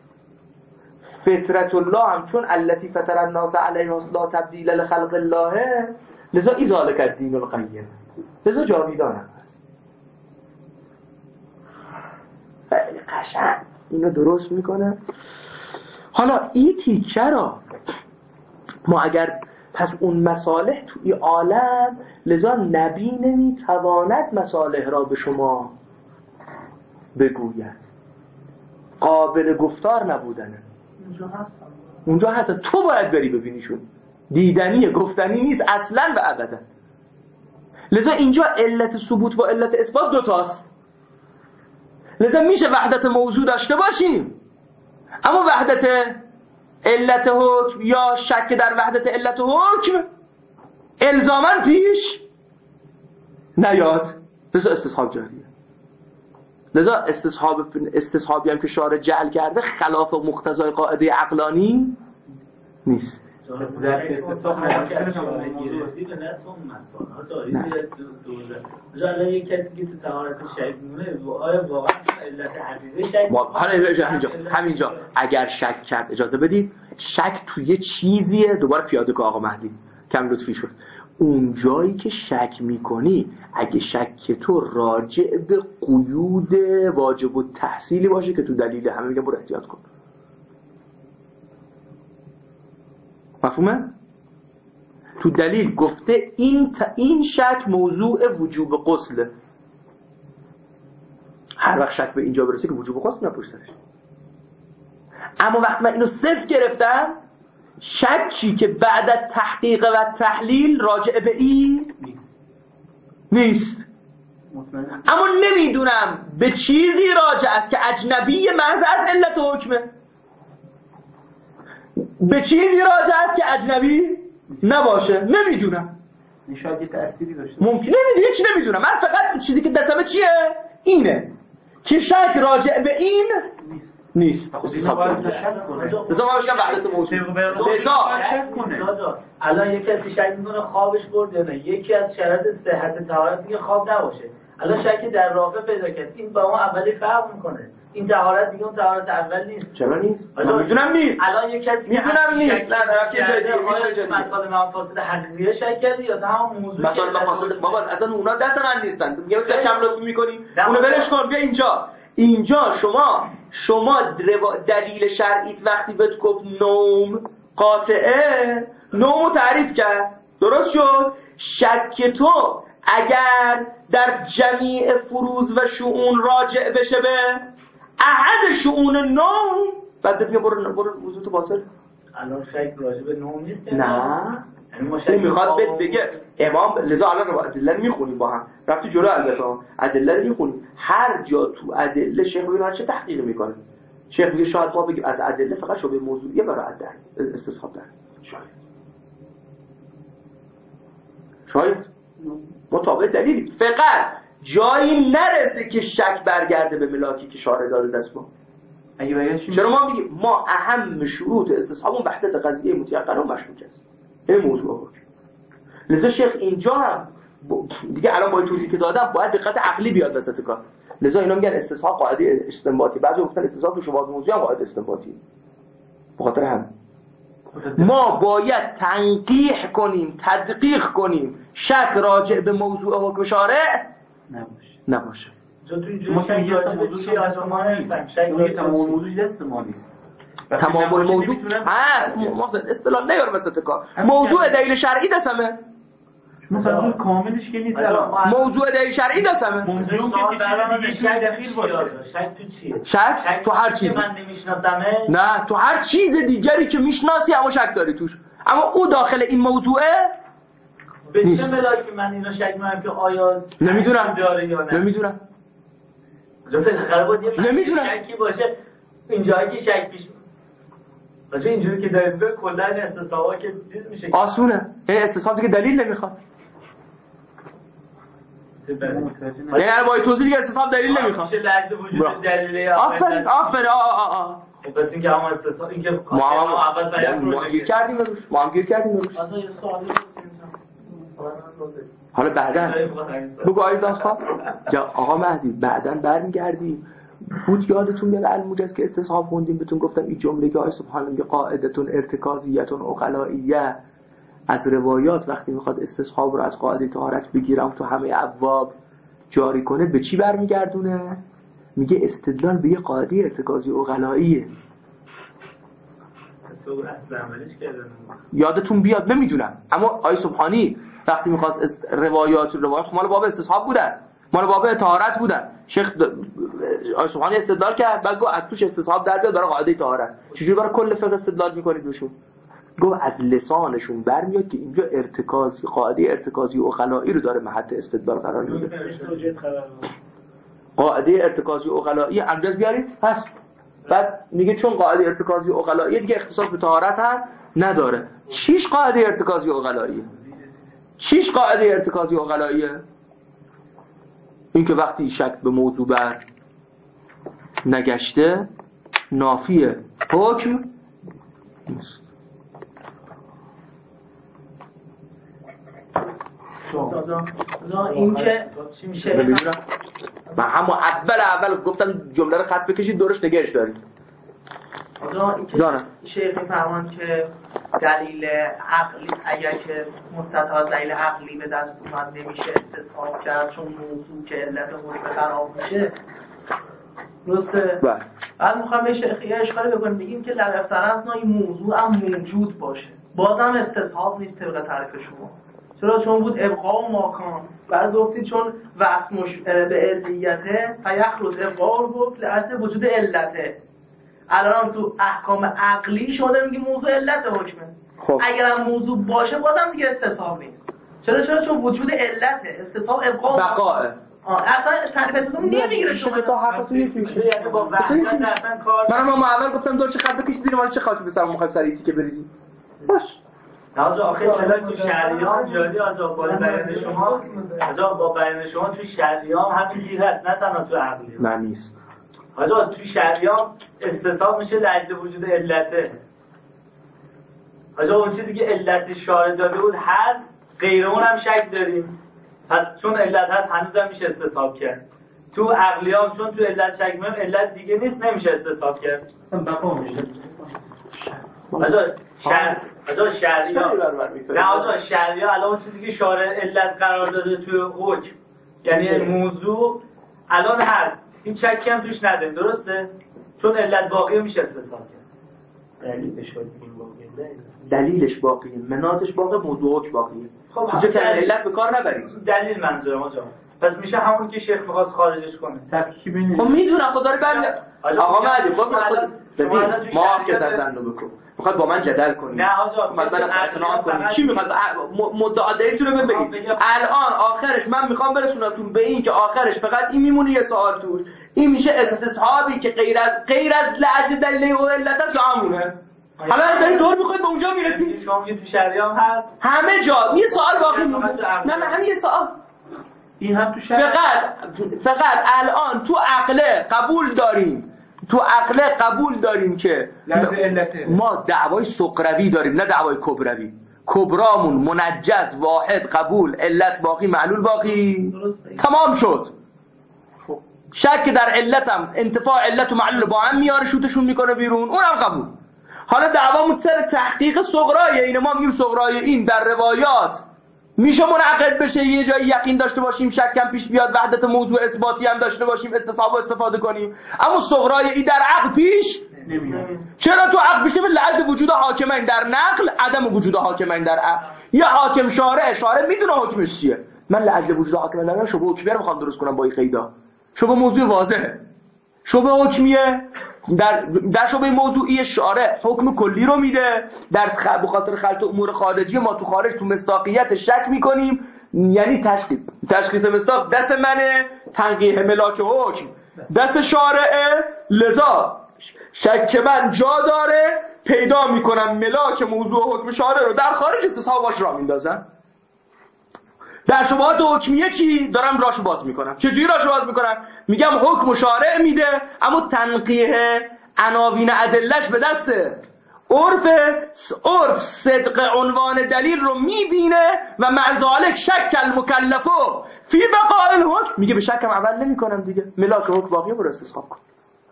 Speaker 2: فطرت الله هم چون التی فطر الناس علیها لا تبدیل لخلق الله، لذا ای ذالک الدین القیم، لذا جاویدان هم هست. خیلی قشنگ اینو درست میکنه. حالا این تیکه را ما اگر پس اون مصالح توی عالم، لذا نبی نمیتواند مصالح را به شما بگوید، قابل گفتار نبودنه.
Speaker 3: اونجا هست
Speaker 2: اونجا هست، تو باید بری ببینیشون. دیدنیه، گفتنی نیست اصلا و ابدا. لذا اینجا علت ثبوت با علت اثبات دوتاست. لذا میشه وحدت موضوع داشته باشیم، اما وحدت علت حکم یا شک در وحدت علت حکم الزاماً پیش نیاد. لذا استصحاب جاریه. لذا استصحاب استصحابی هم که شارع جعل کرده خلاف مقتضای قاعده عقلانی نیست.
Speaker 1: در استصحاب
Speaker 3: مثلا یک کسی که تو طهارت شک میمونه، آیا واقعا علت حقیقی شک؟
Speaker 2: حالا همینجا همینجا اگر شک کرد، اجازه بدید، شک توی چیزیه. دوباره پیاده که آقا مهدی کم لطفی شد. اون جایی که شک میکنی، اگه شک تو راجع به قیود واجب التحصیلی باشه که تو دلیل همه میگن برو احتیاط کن. مفهومه؟ تو دلیل گفته این ت... این شک موضوع وجوب غسله. هر وقت شک به اینجا برسه که وجوب غسل نپوش سرش. اما وقتی من اینو صفر گرفتم، شکی که بعد از تحقیق و تحلیل راجع به این نیست. اما نمیدونم به چیزی راجع است که اجنبی محض از علت حکمه، به چیزی راجع است که اجنبی نباشه. نمیدونم،
Speaker 1: شاید یه تأثیری داشته
Speaker 2: ممکنه. نمیدونم، هیچ نمیدونم. من فقط چیزی که دستمه چیه؟ اینه که شک راجع به این نیست. نیست.
Speaker 1: خب باید شک کنه.
Speaker 2: لذا ما باشیم وحدت موضوع. لذا
Speaker 1: شک کنه.
Speaker 3: الان یکی از شک میکنه خوابش برد یا نه. یکی از شرط صحت طهارت اینه خواب نباشه. الان شک در رافع پیدا کرد. این با ما اولی فرق میکنه. این طهارت دیگه اون طهارت اول نیست.
Speaker 2: چرا نیست؟ من میدونم نیست.
Speaker 3: الان یه کسی
Speaker 2: میدونم نیست. نه نه رفتی جای دیگه
Speaker 3: میدونم مسائل مفاسد حقیقیه شک کردی یا تمام موضوع
Speaker 2: مسائل مفاسد بابا اصلا اونا دست من نیستن. میگم تو کم لطف می‌کنی اونو ولش کن بیا اینجا. اینجا شما شما دلیل شرعیت وقتی بهت گفت نوم قاطعه نومو تعریف کرد درست شد. شک تو اگر در جمیع فروض و شؤون راجع بشه به احد شؤون نوم بعد بگه برو برو وضو تو باطل.
Speaker 3: الان شک راجع به نوم نیست
Speaker 2: نه اون میخواد بهت بگه امام لذا الان ادله رو میخونیم با هم رفتی جلو البته ادله رو میخونیم هر جا تو ادله شیخ میگه چه تحقیق میکنه. شیخ میگه شاید ما بگیم از ادله فقط شبه موضوعیه برای در استصحاب در شاید شاید مطابق دلیلی فقط جایی نرسه که شک برگرده به ملاکی که شارع داده دست ما.
Speaker 1: اگه بگیش
Speaker 2: چرا ما میگیم ما اهم شروط استصحاب اون وحدت قضیه متيقن و مشروط است. این موضوع بود. لذا شیخ اینجا هم دیگه الان با توضیحی که دادم باید دقت عقلی بیاد وسط کار. لذا اینا میگن استصحاب قاعده استنباطی. بعضی گفتن استصحاب تو شواهد موضوعی هم قاعده استنباطی. به خاطر هم ما باید تنقیح کنیم تدقیق کنیم شک راجع به موضوع حکم شارع
Speaker 1: نباشه
Speaker 2: نباشه.
Speaker 1: ما که میگه موضوع دست ما نیست. اون تمام موضوع دست ما نیست.
Speaker 2: تمام موضوع هست محسن اصطلاح نیار وسط کار. موضوع دلیل شرعی دستمه.
Speaker 1: مثلا کاملش که نیست.
Speaker 2: موضوع دلیل شرعی دستمه.
Speaker 1: موضوع که چیز دیگه دخیل باشه.
Speaker 3: شک تو چیه؟
Speaker 2: شک تو هر چیزی.
Speaker 3: من نمیشناسمه.
Speaker 2: نه تو هر چیز دیگری که میشناسی اما شک داری توش. اما او داخل این موضوعه
Speaker 3: به چه ملاکی من اینو شک می‌کنم که آیا
Speaker 2: نمیدونم
Speaker 3: داره یا نه؟
Speaker 2: نمیدونم.
Speaker 3: نمیدونم. شکی باشه اینجایی که شک پیش باشه اینجوری که دارید به کلا استصحابا که چیز میشه
Speaker 2: آسونه. این استصحاب که دلیل نمیخواد. یعنی الان توضیح دیگه استصحاب دلیل نمیخواد.
Speaker 3: چه لحظه وجود دلیلی
Speaker 2: آفرین آفرین آ آ آ
Speaker 3: پس اینکه هم استصحاب اینکه
Speaker 2: ما
Speaker 3: اول بیان
Speaker 2: ما گیر کردیم روش ما هم گیر کردیم روش.
Speaker 3: اصلا یه سوالی
Speaker 2: حالا بعداً بگو آید داستان یا آقا مهدی بعداً برمیگردیم بود یادتون میاد الموجز که استصحاب خوندیم بهتون گفتم این جمله که آیه سبحان میگه قاعدتون ارتکازیتون عقلائیه از روایات وقتی میخواد استصحاب رو از قاعده طهارت بگیرم تو همه ابواب جاری کنه به چی برمیگردونه؟ میگه استدلال به یه قاعده ارتکازی عقلائیه. یادتون بیاد نمیدونم اما آیه سبحانی وقتی میخواست است... روایات روایات خب مال باب استصحاب بودن مال باب طهارت بودن. شیخ د... آیه سبحانی استدلال کرد بعد گفت از توش استصحاب در بیاد برای قاعده طهارت. چجوری برای کل فقه استدلال میکنید روشون؟ گفت از لسانشون برمیاد که اینجا ارتکازی قاعده ارتکازی عقلایی رو داره محط استدلال قرار میده. قاعده ارتکازی عقلایی امجاز بیارید هست. بعد میگه چون قاعده ارتکازی عقلایی دیگه اختصاص به طهارت هم نداره. چیش قاعده ارتکازی عقلایی؟ چیش قاعده ارتکازی عقلاییه؟ این که وقتی شک به موضوع بر نگشته نافی حکم نیست.
Speaker 3: این که چی میشه؟
Speaker 2: من همون اول اول گفتم جمله رو خط بکشید دورش نگهش دارید.
Speaker 5: حالا اینکه شیخ میفرمان که دلیل عقلی اگر که مستطاع دلیل عقلی به دست اومد نمیشه استصحاب کرد چون موضوع که علت حکم خراب میشه درسته؟
Speaker 2: بله.
Speaker 5: بعد میخوام به شیخ یه اشکالی بکنیم بگیم که در افتراض این موضوع هم موجود باشه بازم استصحاب نیست طبق تعریف شما. چرا؟ چون بود ابقاء و ماکان. بعد گفتید چون وصل مش... به علیته فیخلص ابقاء رو گفت لحظه وجود علته. الان تو احکام عقلی شما دارید میگی موضوع علت حکمه. خب. اگر هم موضوع باشه بازم دیگه استصحاب نیست. چرا؟ چرا چون وجود علته. استصحاب ابقاء و
Speaker 2: بقاء.
Speaker 5: اصلا تعریفتون نمیگیره شما
Speaker 2: تا حرفتون یکی میشه.
Speaker 3: یعنی با وحدت اصلا کار
Speaker 2: من ما اول گفتم دور چه خط بکشید مال چه خاطی به سر مخالف سریعی که بریزید. باش.
Speaker 3: آجا آخه چرا تو شریعه جاری آجا با بیان شما آجا با بیان شما تو شریعه همین گیر هست نه تنها تو عقلی.
Speaker 2: نه نیست.
Speaker 3: آجا تو شریعه استصحاب میشه لجل وجود علته. آجا اون چیزی که علت شارع داده بود هست غیر اون هم شک داریم. پس چون علت هست هنوز هم میشه استصحاب کرد. تو عقلیام چون تو علت شک میام علت دیگه نیست نمیشه استصحاب کرد.
Speaker 1: اصلا بقا میشه.
Speaker 3: آجا شر آجا شرعیا نه آجا شرعیا الان اون چیزی که شارع علت قرار داده توی حکم یعنی موضوع الان هست این شکی هم توش نداریم درسته؟ چون علت باقی میشه استصحاب کرد.
Speaker 1: دلیلش این باقیه
Speaker 2: دلیلش باقیه مناتش باقیه موضوعش باقیه.
Speaker 3: خب
Speaker 2: اینجا که علت به کار نبرید.
Speaker 3: دلیل منظورم آجا پس میشه همون که شیخ می‌خواست خارجش کنه.
Speaker 1: تفکیک ببینید.
Speaker 2: خب میدونم خدا رو برمیاد. آقا مهدی خب ببین ما که سازنده بکن. میخواد با من جدل کنی.
Speaker 3: نه آجا
Speaker 2: میخواد من اقناع کنی. چی میخواد مدعا دلیلتون رو بگید. الان آخرش من میخوام برسونمتون به این که آخرش فقط این میمونه یه سوال توش. این میشه استصحابی که غیر از غیر از لعج دلیل و علت است یا همونه. حالا داری دور میخواد به اونجا میرسی.
Speaker 3: شما میگید تو شریعه هم هست.
Speaker 2: همه جا یه سوال باقی مونده. نه نه همین یه سوال.
Speaker 1: این هم تو شریعه
Speaker 2: فقط فقط الان تو عقله قبول داریم تو عقله قبول داریم که ما دعوای سقروی داریم نه دعوای کبروی. کبرامون منجز واحد قبول علت باقی معلول باقی تمام شد. شک در علتم انتفاع علت و معلول با هم میاره شوتشون میکنه بیرون اونم قبول. حالا دعوامون سر تحقیق صغرای اینه. ما میگیم صغرای این در روایات میشه منعقد بشه یه جایی یقین داشته باشیم شک کم پیش بیاد وحدت موضوع اثباتی هم داشته باشیم استصحاب استفاده کنیم اما صغرای این در عقل پیش
Speaker 1: نمیاد.
Speaker 2: چرا تو عقل پیش نمیاد؟ لعل وجود حاکمین در نقل عدم وجود حاکمین در عقل. یه حاکم شارع شارع میدونه حکمش چیه. من لعل وجود حاکمین در نقل شبه حکمیه رو میخوام درست کنم با این قیدا. شبه موضوع واضحه. شبه حکمیه در در شبه موضوعی شارع حکم کلی رو میده. در به خاطر خلط امور خارجی ما تو خارج تو مصداقیت شک میکنیم یعنی تشخیص تشخیص مصداق دست منه تنقیح ملاک حکم دست شارعه لذا شک من جا داره پیدا میکنم ملاک موضوع حکم شارع رو در خارج استصحاباش را میندازن. در شبهات حکمیه چی؟ دارم راشو باز میکنم. چجوری راشو باز میکنم؟ میگم حکم شارع میده اما تنقیح عناوین ادلش به دسته عرف عرف صدق عنوان دلیل رو میبینه و مع ذالک شک المکلفو فی بقاء الحکم میگه به شکم عمل نمیکنم دیگه ملاک حکم باقی رو استصحاب کن.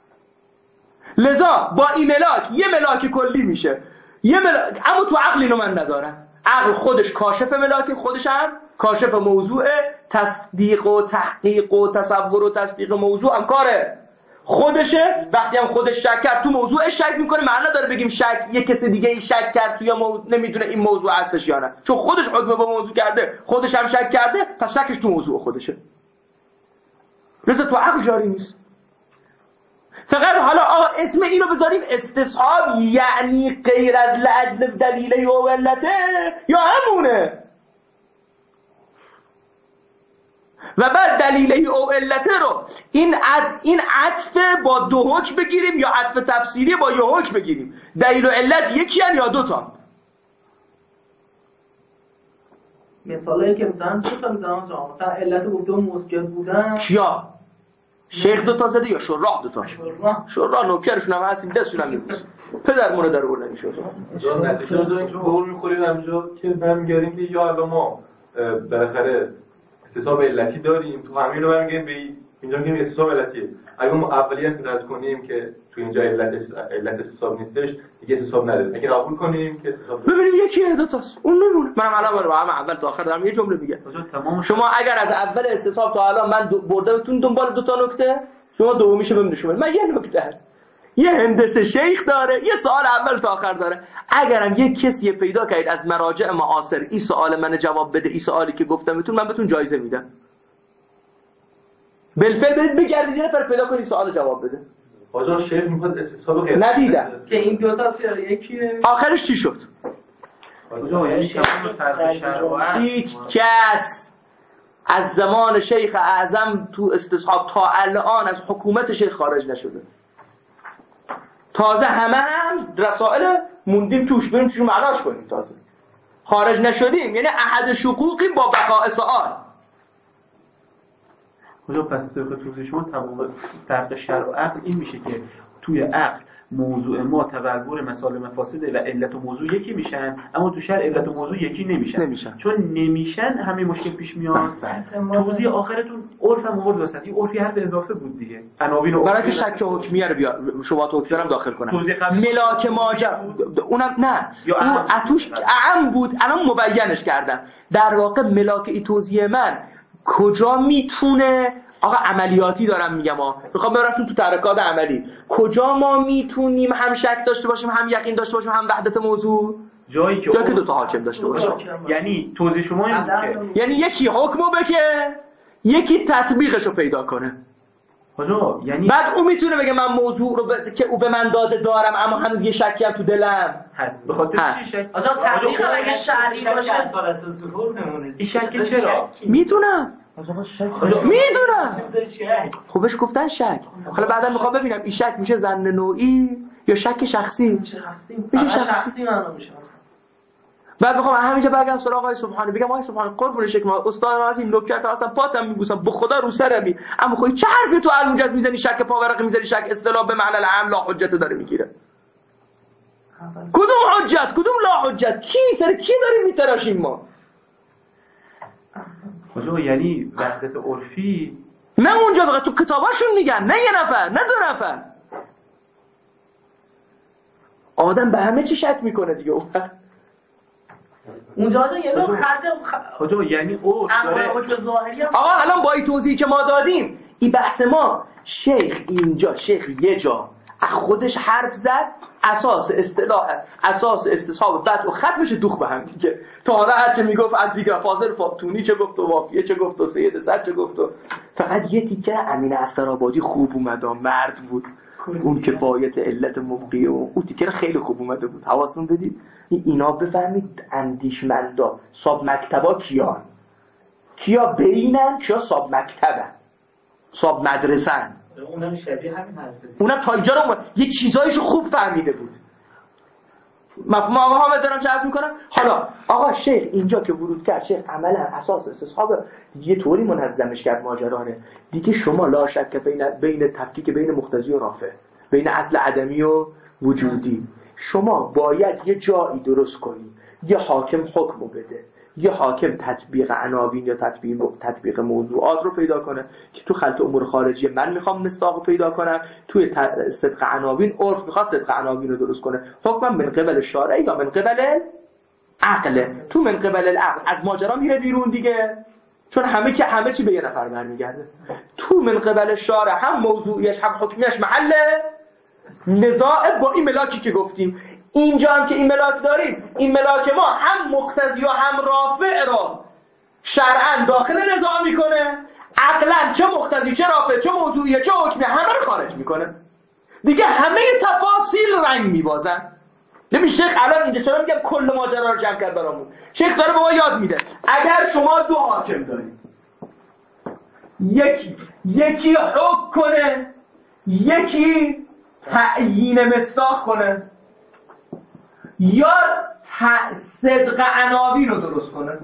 Speaker 2: لذا با این ملاک یه ملاک کلی میشه یه ملاک اما تو عقل اینو من ندارم. عقل خودش کاشف ملاک خودش هم کاشف موضوع تصدیق و تحقیق و تصور و تصدیق موضوع هم کاره خودشه. وقتی هم خودش شک کرد تو موضوع شک میکنه معنی داره بگیم شک یه کسی دیگه ای شک کرد توی موضوع نمیدونه این موضوع هستش یا نه چون خودش حکم با موضوع کرده خودش هم شک کرده پس شکش تو موضوع خودشه. لذا تو عقل جاری نیست. فقط حالا آقا اسم اینو بذاریم استصحاب یعنی غیر از لعجل دلیله و علته یا همونه و بعد دلیله او علته رو این عد این عطف با دو حکم بگیریم یا عطف تفسیری با یه حکم بگیریم. دلیل و علت یکی هن یا دو تا.
Speaker 5: مثالی که میزنن دو تا میزنن مثلا علت گفته مسجد بودن
Speaker 2: کیا؟ شیخ دو تا زده یا شراح دو تا؟
Speaker 5: شراح
Speaker 2: شراح نوکرشون هم هستیم دستشون هم نیست پدر مونه در بردن شد
Speaker 4: جا نتیجه داریم که بهور میخوریم همجا که برمیگردیم که یا الان ما بالاخره استصحاب علتی داریم تو همین رو برمیگردیم به اینجا میگیم استصحاب علتیه. اگه ما اولیت رد کنیم که تو اینجا علت علت استصحاب نیستش دیگه استصحاب نداره اگه قبول کنیم که استصحاب
Speaker 2: ببینیم یکی دو تاست اون نمونه. من الان با هم اول تا آخر دارم یه جمله میگم. شما اگر از اول استصحاب تا الان من بردمتون دنبال دو تا نکته شما دومیشو ببینید شما من یه نکته هست یه هندسه شیخ داره یه سوال اول تا آخر داره. اگرم یه کسی پیدا کنید از مراجع معاصر این سوال من جواب بده این سوالی که گفتم بهتون من بهتون جایزه میدم. بالفعل برید بگردید یه نفر پیدا کنید سوال جواب بده.
Speaker 4: آجا شیخ میخواد استصحاب غیر
Speaker 2: ندیدم
Speaker 5: که این دو تا یکیه
Speaker 2: آخرش چی شد؟
Speaker 1: آجا یعنی شما طرح شرع
Speaker 2: هیچ کس از زمان شیخ اعظم تو استصحاب تا الان از حکومت شیخ خارج نشده. تازه همه هم رسائل موندیم توش بریم چون معناش کنیم تازه خارج نشدیم یعنی احد شقوقی با بقاء سؤال.
Speaker 1: خدا پس طبق توضیح شما تمام فرق شرع و عقل این میشه که توی عقل موضوع ما تبرور مسائل مفاسده و علت و موضوع یکی میشن، اما تو شرع علت و موضوع یکی نمیشن. نمیشن چون نمیشن همه مشکل پیش میاد. توضیح آخرتون عرف هم آورد وسط، این عرفی حرف اضافه بود دیگه. عناوین
Speaker 2: برای که شک حکمیه رو بیار شبهات حکمیه رو داخل کنم. ملاک ماجرا اونم نه اون اتوش اعم بود، الان مبینش کردم. در واقع ملاک ای توضیح من کجا میتونه آقا عملیاتی دارم میگم ها، میخوام براتون تو ترکات عملی کجا ما میتونیم هم شک داشته باشیم هم یقین داشته باشیم هم وحدت موضوع،
Speaker 1: جایی که
Speaker 2: جایی که دو تا حاکم داشته باشه.
Speaker 1: یعنی توضیح شما این که
Speaker 2: یعنی یکی حکمو بگه یکی تطبیقشو پیدا کنه.
Speaker 1: حالا یعنی
Speaker 2: بعد اون میتونه بگه من موضوع رو ب... که او به من داده دارم اما هنوز یه شکی هم تو دلم
Speaker 1: هست. به خاطر چی شک؟
Speaker 5: آجا تحقیق اگه شرعی باشه
Speaker 3: حالت ظهور نمونه.
Speaker 1: این شک چرا؟
Speaker 2: میدونم میدونم خب بهش گفتن شک. حالا بعدا میخوام ببینم این شک میشه ظن نوعی یا شک شخصی؟
Speaker 5: میشه شخصی معنا میشه.
Speaker 2: بعد میخوام همینجا برگردم سراغ آقای سبحانی بگم آقای سبحانی قربون شکل ما استاد از این نکته اصلا پاتم میبوسم به خدا رو سرمی، اما خب چه حرفی تو علمجد میزنی شک پاورقی میزنی شک اصطلاح به معنی العام لا حجت داره میگیره. کدوم حجت کدوم لا حجت؟ کی سر کی داریم میتراشیم ما؟
Speaker 1: حالا یعنی وحدت عرفی
Speaker 2: نه اونجا بقید تو کتاباشون میگن، نه یه نفر نه دو نفر. آدم به همه چی شک میکنه دیگه.
Speaker 5: اونجا یه نوع خط
Speaker 1: حالا یعنی او داره
Speaker 2: آقا الان با این توضیحی که ما دادیم این بحث ما شیخ اینجا شیخ یه جا از خودش حرف زد اساس اصطلاح اساس استصحاب بعد و ختمش دوخ به هم دیگه. تا حالا هرچه میگفت از دیگه فاضل فاطونی چه گفت و وافیه چه گفت و سید صد چه گفت و فقط یه تیکه امین اسدآبادی خوب اومد مرد بود اون کفایت علت مبقی و اون تیکه خیلی خوب اومده بود. حواستون بدید اینا بفهمید اندیشمندا صاحب مکتبا کیان کیا بینن کیا صاحب مکتبن صاحب مدرسن.
Speaker 3: اونم شبیه همین حرفه
Speaker 2: اونم تا اینجا رو یه چیزایشو خوب فهمیده بود. مفهوم آقا حامد دارم چه عرض میکنم. حالا آقا شیخ اینجا که ورود کرد شیخ عملا اساس استصحاب یه طوری منظمش کرد ماجرانه دیگه. شما لا شک بین بین تفکیک بین مقتضی و رافع بین اصل عدمی و وجودی شما باید یه جایی درست کنی یه حاکم حکمو بده یه حاکم تطبیق عناوین یا تطبیق تطبیق موضوعات رو پیدا کنه که تو خلط امور خارجی من میخوام مصداق رو پیدا کنم توی صدق عناوین عرف میخواد صدق عناوین رو درست کنه. حکم من قبل شارع یا من قبل عقل. تو من قبل العقل از ماجرا میره بیرون دیگه چون همه که همه چی به یه نفر برمیگرده. تو من قبل شارع هم موضوعیش هم حکمیش محل نزاع با این ملاکی که گفتیم. اینجا هم که این ملاک داریم این ملاک ما هم مقتضی و هم رافع را شرعاً داخل نزاع میکنه، عقلاً چه مقتضی چه رافع چه موضوعیه چه حکمی همه رو خارج میکنه دیگه. همه تفاصیل رنگ میبازن. ببین شیخ الان اینجا چرا میگم کل ماجرا رو جمع کرد برامون. شیخ داره به ما یاد میده اگر شما دو حاکم دارید یکی یکی حکم کنه یکی تعیین مصداق کنه یا صدق عناوین رو درست کنه.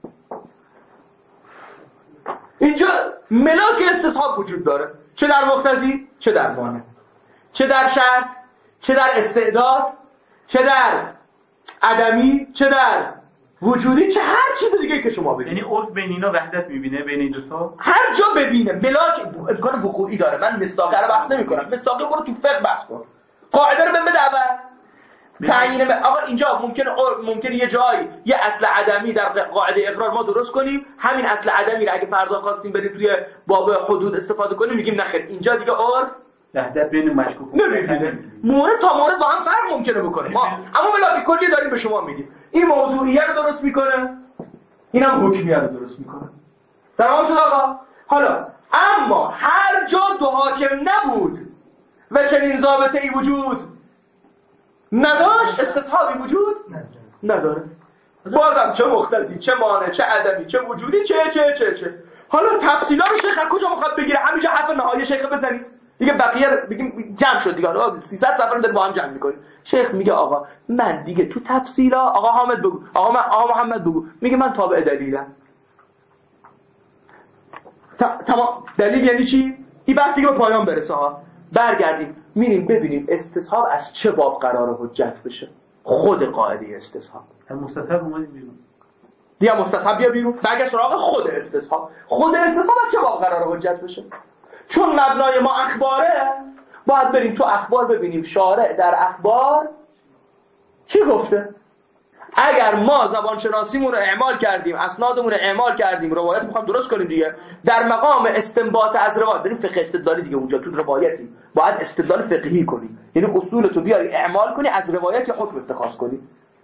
Speaker 2: اینجا ملاک استصحاب وجود داره چه در مقتضی چه در مانع چه در شرط چه در استعداد چه در عدمی چه در وجودی چه هر چیز دیگه که شما ببینید.
Speaker 1: یعنی عرف بین اینا وحدت میبینه بین این دو تا
Speaker 2: هر جا ببینه ملاک امکان وقوعی داره. من مصداق رو بحث نمی‌کنم. مصداق رو تو فقه بحث کن. قاعده رو بهم بده اول. تعیین آقا اینجا ممکنه ممکنه یه جایی یه اصل عدمی در قاعده اقرار ما درست کنیم همین اصل عدمی رو اگه فرضاً خواستیم بریم توی باب حدود استفاده کنیم میگیم نخیر اینجا دیگه عرف
Speaker 1: وحدت بین مشکوک
Speaker 2: نمی‌بینه. مورد تا مورد با هم فرق ممکنه بکنه ما اما ملاک کلی داریم به شما میگیم این موضوعیه رو درست میکنه اینم حکمیه رو درست میکنه. تمام شد آقا. حالا اما هر جا دو حاکم نبود و چنین ضابطه ای وجود نداشت استصحابی وجود نداره. بازم چه مقتضی چه مانع چه عدمی چه وجودی چه چه چه چه حالا تفصیلا رو شیخ کجا میخواد بگیره همینجا حرف نهایی شیخ بزنید دیگه بقیه بگیم جمع شد دیگه. آقا سیصد صفحه رو داریم با هم جمع میکنیم. شیخ میگه آقا من دیگه تو تفصیلا آقا حامد بگو آقا من آقا محمد بگو میگه من تابع دلیلم. تمام دلیل یعنی چی؟ این بحث دیگه به پایان برسه ها. برگردیم میریم ببینیم استصحاب از چه باب قرار حجت بشه. خود قاعده استصحاب.
Speaker 1: مستصحب اومد بیرون.
Speaker 2: بیا مستصحب بیا بیرون. بگه سراغ خود استصحاب. خود استصحاب از چه باب قرار حجت بشه؟ چون مبنای ما اخباره، باید بریم تو اخبار ببینیم شارع در اخبار چی گفته. اگر ما زبان شناسیمون رو اعمال کردیم، اسنادمون رو اعمال کردیم، روایت میخوام درست کنیم دیگه، در مقام استنباط از روایت داریم فقه استدلالی دیگه، اونجا تو روایتی باید استدلال فقهی کنی، یعنی اصول تو بیاری اعمال کنی، از روایت یا حکم اتخاذ کنی.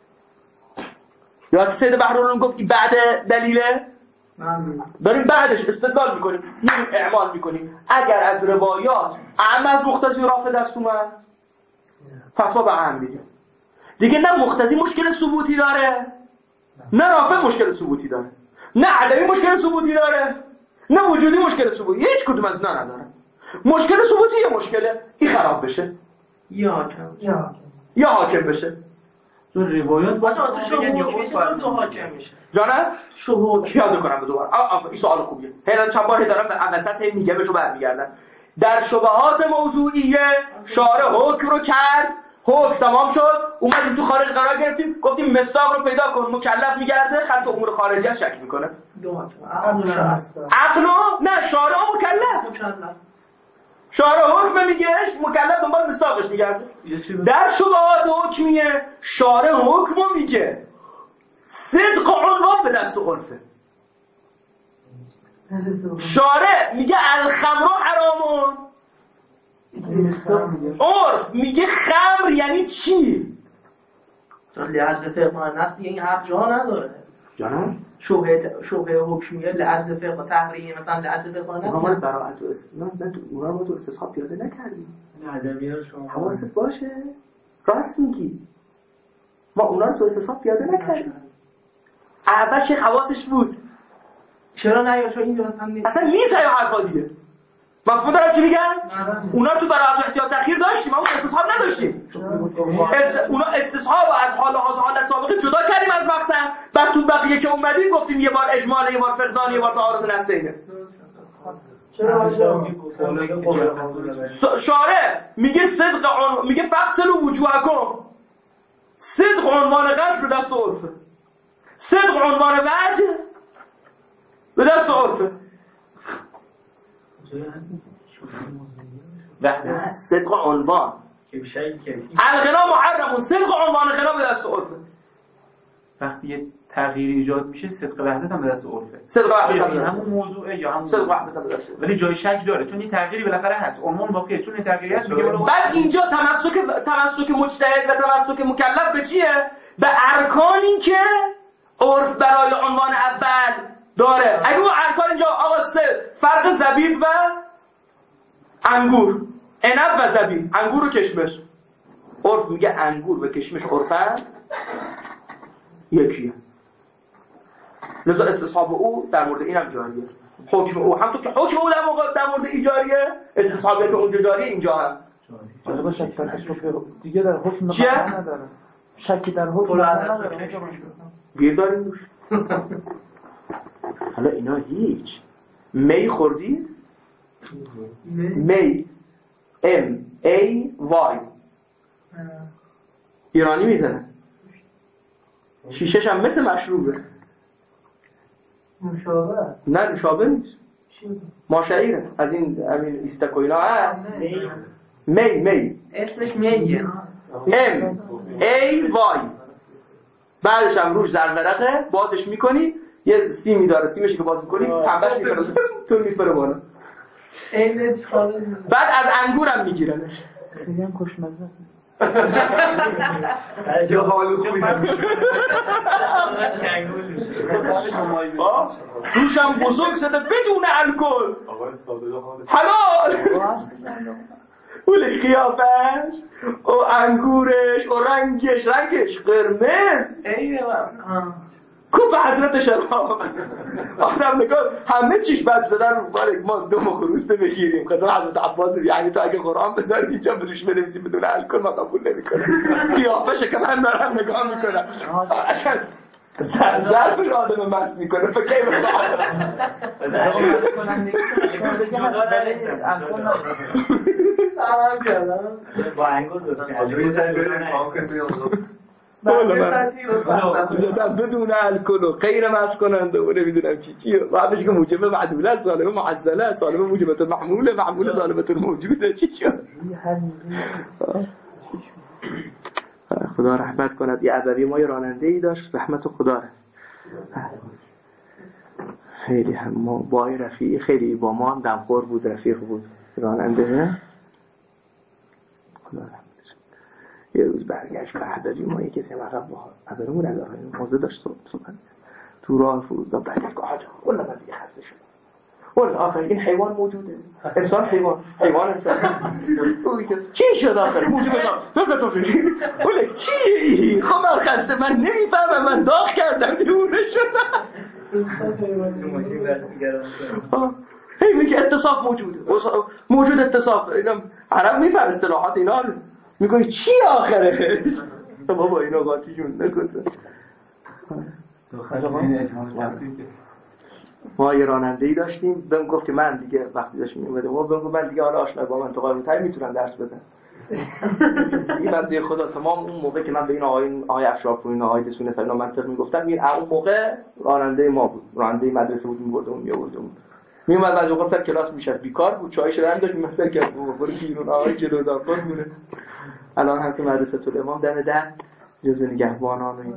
Speaker 2: یا سید بحرالعلوم گفت که بعد دلیله داریم بعدش استدلال میکنیم، میریم اعمال میکنیم. اگر از روایات اعم از مقتضی رافع دست اومد فتوا به اعم میگه دیگه. نه مقتضی مشکل ثبوتی داره، نه رافع مشکل ثبوتی داره، نه عدمی مشکل ثبوتی داره، نه وجودی مشکل ثبوتی، هیچ کدوم از اینا نداره. مشکل ثبوتی یه مشکله، این خراب بشه
Speaker 5: یا حاکم
Speaker 2: یا حاکم بشه.
Speaker 1: تو روایات با
Speaker 5: تو شهود دو حاکم میشه.
Speaker 2: جانم
Speaker 5: شهود
Speaker 2: یاد کنم دوباره. آ این سوال خوبیه. هیلا چند بار دارم به وسط هی میگم بهشو برمیگردم. در شبهات موضوعیه شارع حکم رو کرد، حکم تمام شد، اومدیم تو خارج قرار گرفتیم، گفتیم مصداق رو پیدا کن، مکلف میگرده، خلف امور خارجی از شک میکنه.
Speaker 5: دو حاکم عقل
Speaker 2: عقل نه شارع مکلف
Speaker 5: مکلف
Speaker 2: شارع حکم میگه، مکلف دنبال مصداقش میگرده. در شبهات حکمیه شارع حکم میگه، صدق عنوان به دست عرفه. شارع میگه الخمر حرامون، عرف میگه خمر یعنی چی؟
Speaker 5: لحظه فقه نص این حق جا نداره.
Speaker 2: جانم
Speaker 5: شبهه شبهه حکمیه لحظه فقه تحریم مثلا لحظه فقه نص
Speaker 2: ما براءت و استثناء نه تو اونها رو تو استصحاب پیاده نکردیم.
Speaker 5: نه ادبیات شما
Speaker 2: حواست باشه، راست میگی، ما اونا رو تو استصحاب پیاده نکردیم. اول چه حواسش بود؟
Speaker 5: چرا نه؟ یا چون اینجا اصلا نیست،
Speaker 2: اصلا نیست یا حرفا دیگه. مفهوم دارم چی میگن؟ اونا تو براءت و احتیاط تأخیر داشتیم، اما استصحاب نداشتیم. است... اونا استصحاب از حال حالت سابقه جدا کردیم از مقصد، بعد تو بقیه که اومدیم گفتیم یه بار اجماله، یه بار فقدان، یه بار تعارض نصینه. شارع میگه صدق عن... میگه فغسلوا وجوهکم، صدق عنوان غسل به دست عرفه، صدق عنوان وجه به دست عرفه. وحده صدق عنوان الغنا محرم، صدق عنوان غنا به دست عرفه.
Speaker 1: وقتی یه تغییر ایجاد میشه صدق وحدت هم به دست عرفه.
Speaker 2: صدق وحدت هم
Speaker 1: همون موضوعه یا همون
Speaker 2: صدق وحدت هم به دست عرفه،
Speaker 1: ولی جای شک داره چون این تغییری بالاخره هست، عنوان باقیه، چون این تغییری هست میگه
Speaker 2: بعد اینجا تمسک تمسک مجتهد و تمسک مکلف به چیه؟ به ارکانی که عرف برای عنوان اول داره. اگه اون ارکان اینجا آقا سه فرق زبیب و انگور، عنب و زبیب، انگور و کشمش، عرف میگه انگور و کشمش عرفن یکیه، لذا استصحاب او در مورد اینم جاریه. حکم او همونطور که حکم او در مورد در مورد ایجاریه، استصحابیت اونجا جاریه، اینجا هم
Speaker 6: حالا با شک در دیگه در حکم
Speaker 2: چیه؟
Speaker 6: نداره. شکی در حکم نداره.
Speaker 2: گیر داریم دوش. حالا اینا هیچ. می خوردید؟ می ام ای وای ایرانی میزنه، شیشش هم مثل مشروبه.
Speaker 5: مشابه
Speaker 2: نه مشابه نیست، ماشعیره از این همین ایستاکوینا هست. می می
Speaker 5: اسمش میگه
Speaker 2: ام ای وای، بعدش هم روش زرورقه، بازش میکنی یه سیمی داره، سیمشی که باز میکنی پنبهش میپره تو میپره بالا. بعد از انگورم میگیرنش،
Speaker 6: خیلی هم خوشمزه.
Speaker 4: یا حالو خوبی
Speaker 2: روشم بزرگ زده بدون الکل حلال، ولی قیافش و انگورش و رنگش رنگش قرمز کوف حضرت شراب. آدم نگاه همه چیش بد زدن رو بارک ما دو مخروسته بگیریم قضا حضرت عباس، یعنی تو اگه قرآن بذاری اینجا بروش بنویسی بدون الکل ما قبول نمی کنم. قیافش که من دارم نگاه میکنم اصلا ظرفش آدم مست میکنه فکر
Speaker 3: با انگل
Speaker 2: بدون الکل و غیر مست کننده و نمیدونم چی چیه بعدش که موجب معدوله سالمه معزله سالمه موجبت محموله محمول سالمت موجوده چی شد. خدا رحمت کند. یه ادبی ما یه راننده ای داشت رحمت خدا خیلی هم ما با رفیقی خیلی با ما هم دمخور بود رفیق بود راننده. خدا رحمتش. یه روز برگشت به ادبی ما یه کسی هم عقب با ادبیمون نداره موضوع داشت صحبت تو راه فرودگاه برگشت که آجا والله من دیگه خسته شدم والله آخر این حیوان موجوده انسان حیوان حیوان انسان چی شد آخر موجود بزن نکن تو فکر ولی چیه خب من خسته من نمیفهمم من داغ کردم دیوونه شدم هی میگه اتصاف موجوده موجود اتصاف اینا عرب میفهم اصطلاحات اینا رو میگه چی آخره بابا اینا قاطی جون نکنه. ما یه راننده‌ای داشتیم بهم گفت که من دیگه وقتی داشت میومد ما بهم گفت من دیگه حالا آشنا با من تو قانون‌تر میتونم درس بدم. این بنده خدا تمام اون موقع که من به این آقای آقای افشارپور این آقای دسونه ساینا منطق میگفتم این اون موقع راننده ما بود راننده مدرسه بود میبردم میآوردم میومد بعد وقت سر کلاس میشد بیکار بود چایش رنگ داشت مثلا که برو بیرون آقای جلو دافر مونه. الان هم که مدرسه تو امام دم ده جزو نگهبانان و این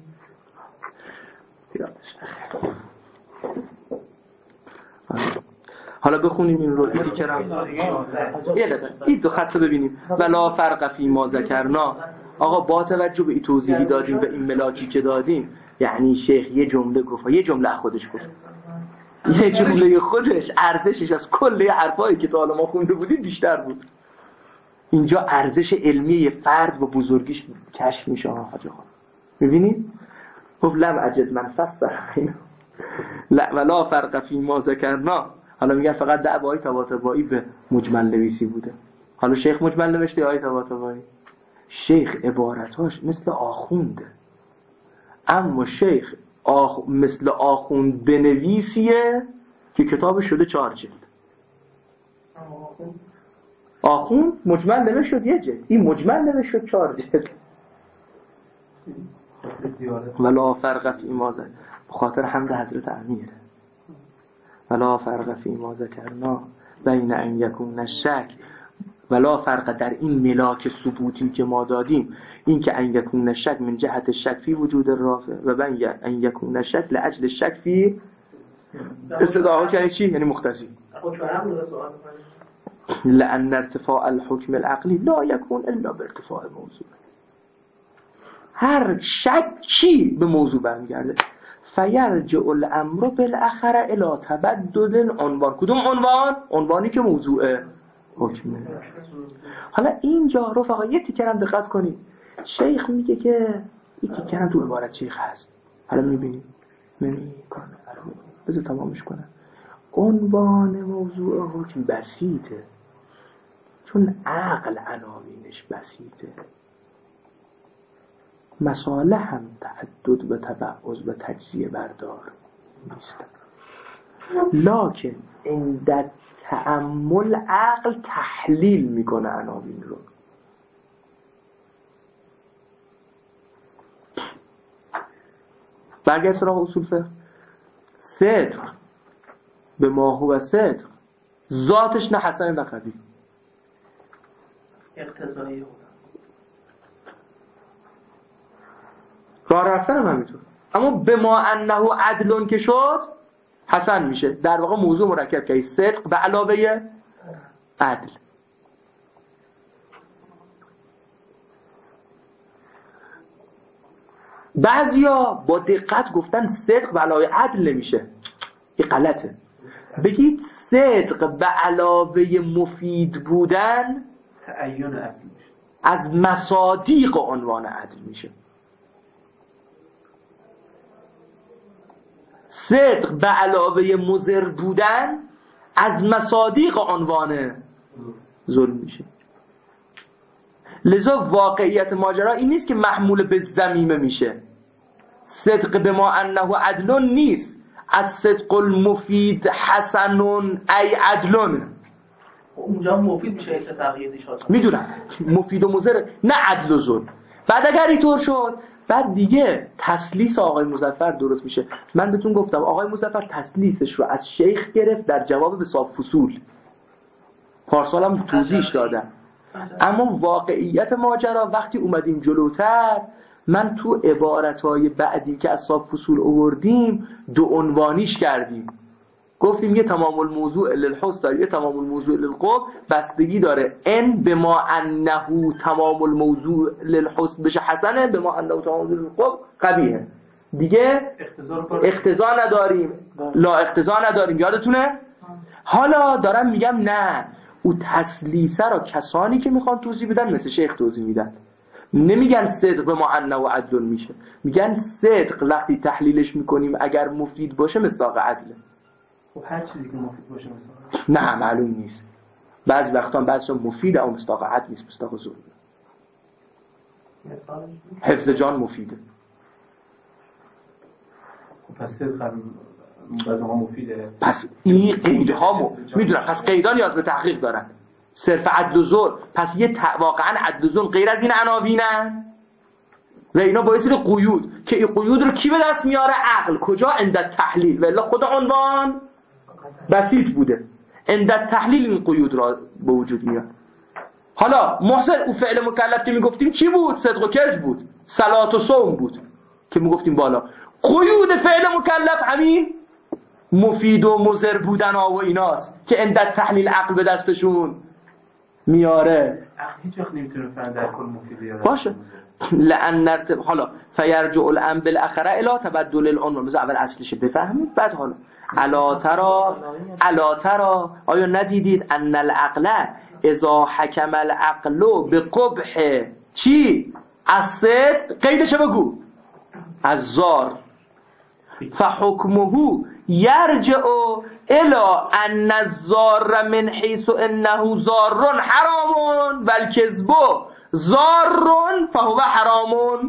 Speaker 2: حالا بخونیم این رو دیگرم یه لحظه این دو خط رو ببینیم. ولا فرق فی ما ذکرنا. آقا با توجه به این توضیحی دادیم به این ملاکی که دادیم یعنی شیخ یه جمله گفت یه جمله خودش گفت یه جمله خودش ارزشش از کل حرفایی که تا حالا ما خونده بودیم بیشتر بود. اینجا ارزش علمی فرد و بزرگیش کشف میشه. آقا حاجی خان میبینید گفت لم اجد من فسر اینا ولا فرق فی ما ذکرنا. حالا میگن فقط دعوای طباطبایی به مجمل نویسی بوده. حالا شیخ مجمل نوشته یا آقای طباطبایی؟ شیخ عبارتاش مثل آخونده اما شیخ آخ... مثل آخوند بنویسیه که کتاب شده چهار جلد. آخوند مجمل نوشت شد یه جلد این مجمل نوشت شد چهار جلد. ولا فرق فی ما ذکرنا بخاطر حمد حضرت امیر ولا فرق فی ما ذکرنا بین ان یکون الشک ولا فرق در این ملاک ثبوتی که ما دادیم این که ان یکون الشک من جهت الشک فی وجود الرافع و بین ان یکون الشک لاجل الشک فی استدعاء یعنی چی یعنی مختصی لان ارتفاع الحكم العقلی لا یکون الا بارتفاع موضوع. هر شکی به موضوع برمیگرده. فیرجع الامر بالاخره الی تبدل عنوان. کدوم عنوان؟ عنوانی که موضوع حکمه. حالا اینجا رفقا یه تیکر هم دقت کنید شیخ میگه که این تیکر هم تو عبارت شیخ هست. حالا میبینید نمی کنه بذار تمامش کنم. عنوان موضوع حکم بسیطه چون عقل عناوینش بسیطه. مصالح هم تعدد و تبعض و تجزیه بردار نیست. لکن عند تأمل عقل تحلیل میکنه عناوین رو. برگرد سراغ اصول فقه. صدق به ما هو صدق ذاتش نه حسن نه قبیح
Speaker 5: اقتضایی بود.
Speaker 2: راه رفتن هم همینطور. اما به ما انه عدلون که شد حسن میشه. در واقع موضوع مرکب که صدق به علاوه عدل. بعضیا با دقت گفتن صدق به علاوه عدل نمیشه. این غلطه. بگید صدق به علاوه مفید بودن
Speaker 1: تعین عدل میشه.
Speaker 2: از مصادیق عنوان عدل میشه. صدق به علاوه مضر بودن از مصادیق عنوان ظلم میشه. لذا واقعیت ماجرا این نیست که محمول به ذمیمه میشه. صدق به ما انه عدل نیست، از صدق المفید حسن ای عدلون.
Speaker 5: اونجا مفید میشه که تغییری شد.
Speaker 2: میدونم مفید و مضر، نه عدل و ظلم. بعد اگر اینطور شد بعد دیگه تسلیس آقای مظفر درست میشه. من بهتون گفتم آقای مظفر تسلیسش رو از شیخ گرفت در جواب به صاف فصول، پارسالم توضیحش دادم. اما واقعیت ماجرا وقتی اومدیم جلوتر، من تو عبارتهای بعدی که از صاف فصول آوردیم دو عنوانیش کردیم. گفتیم یه تمام الموضوع للحسن داره، یه تمام الموضوع للقبح، بستگی داره ان به ما انه تمام الموضوع للحسن بشه حسنه، به ما انه تمام الموضوع للقبح قبیحه. دیگه اقتضا نداریم، لا اقتضا نداریم. یادتونه؟ حالا دارم میگم نه، او تسلیسه را کسانی که میخوان توضیح بدن مثل شیخ توضیح میدن. نمیگن صدق به معنی و عدل میشه، میگن صدق وقتی تحلیلش میکنیم اگر مفید باشه مصداق عدله.
Speaker 1: خب هر چیزی که مفید باشه مصداق
Speaker 2: نه معلوم نیست، بعضی وقتا بعضی مفیده اما مصداق عدل نیست، مصداق ظلم. حفظ جان مفیده.
Speaker 1: خب پس صدق بعضی‌ها مفیده.
Speaker 2: پس این قیدها م... میدونم، پس قیدا نیاز به تحقیق دارن. صرف عدل و ظلم، پس یه ت... واقعا عدل و ظلم غیر از این عناوینن و اینا باعث قیود که این قیود رو کی به دست میاره؟ عقل. کجا؟ عند تحلیل. و الا خود عنوان بسیط بوده، عند تحلیل این قیود را به وجود میاد. حالا محسن او فعل مکلف که میگفتیم چی بود؟ صدق و کذب بود، صلات و صوم بود که میگفتیم بالا. قیود فعل مکلف همین مفید و مضر بودن ها و ایناست که عند تحلیل عقل به دستشون میاره.
Speaker 1: عقل هیچ وقت نمیتونه فهم در کل مفیده
Speaker 2: باشه. لأن نرتب حالا فیرجع الامر بالاخره الی تبدل العنوان. مثلا اول اصلش بفهمید، بعد حالا الا ترى الا ترى آیا ندیدید ان العقل اذا حکم العقل بقبح چی؟ از صدق، قیدش بگو، از زار، فحکمه یرجع الى ان الزار من حیث انه زار حرام والکذب زار فهو حرام.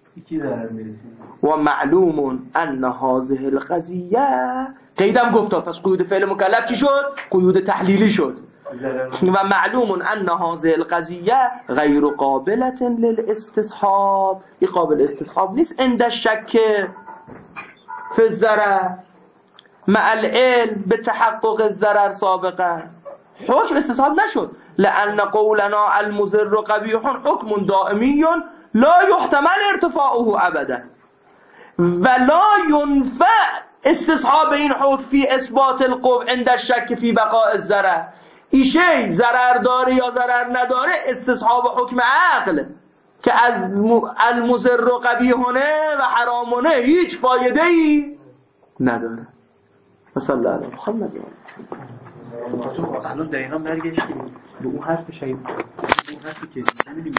Speaker 2: و معلوم ان هذه القضیه، قیدم گفتا، پس قیود فعل مکلف چی شد؟ قیود تحلیلی شد. و معلوم ان هذه القضیه غیر قابلة للاستصحاب، این قابل استصحاب نیست عند الشک فی الضرر مع العلم به تحقق الضرر سابقا. حکم استصحاب نشد. لأن قولنا المضر قبیح حکم دائمی لا یحتمل ارتفاعه ابدا و لا ينفع استصحاب این حکم فی اثبات القبح عند الشک فی بقاء الضرر. این شی ضرر داره یا ضرر نداره، استصحاب حکم عقل که از المضر قبیحونه و حرامونه هیچ فایده ای نداره. صلی الله علیه محمد.
Speaker 1: الان دقیقا برگشتیم به اون حرف شاید اون حرفی که نمیدونیم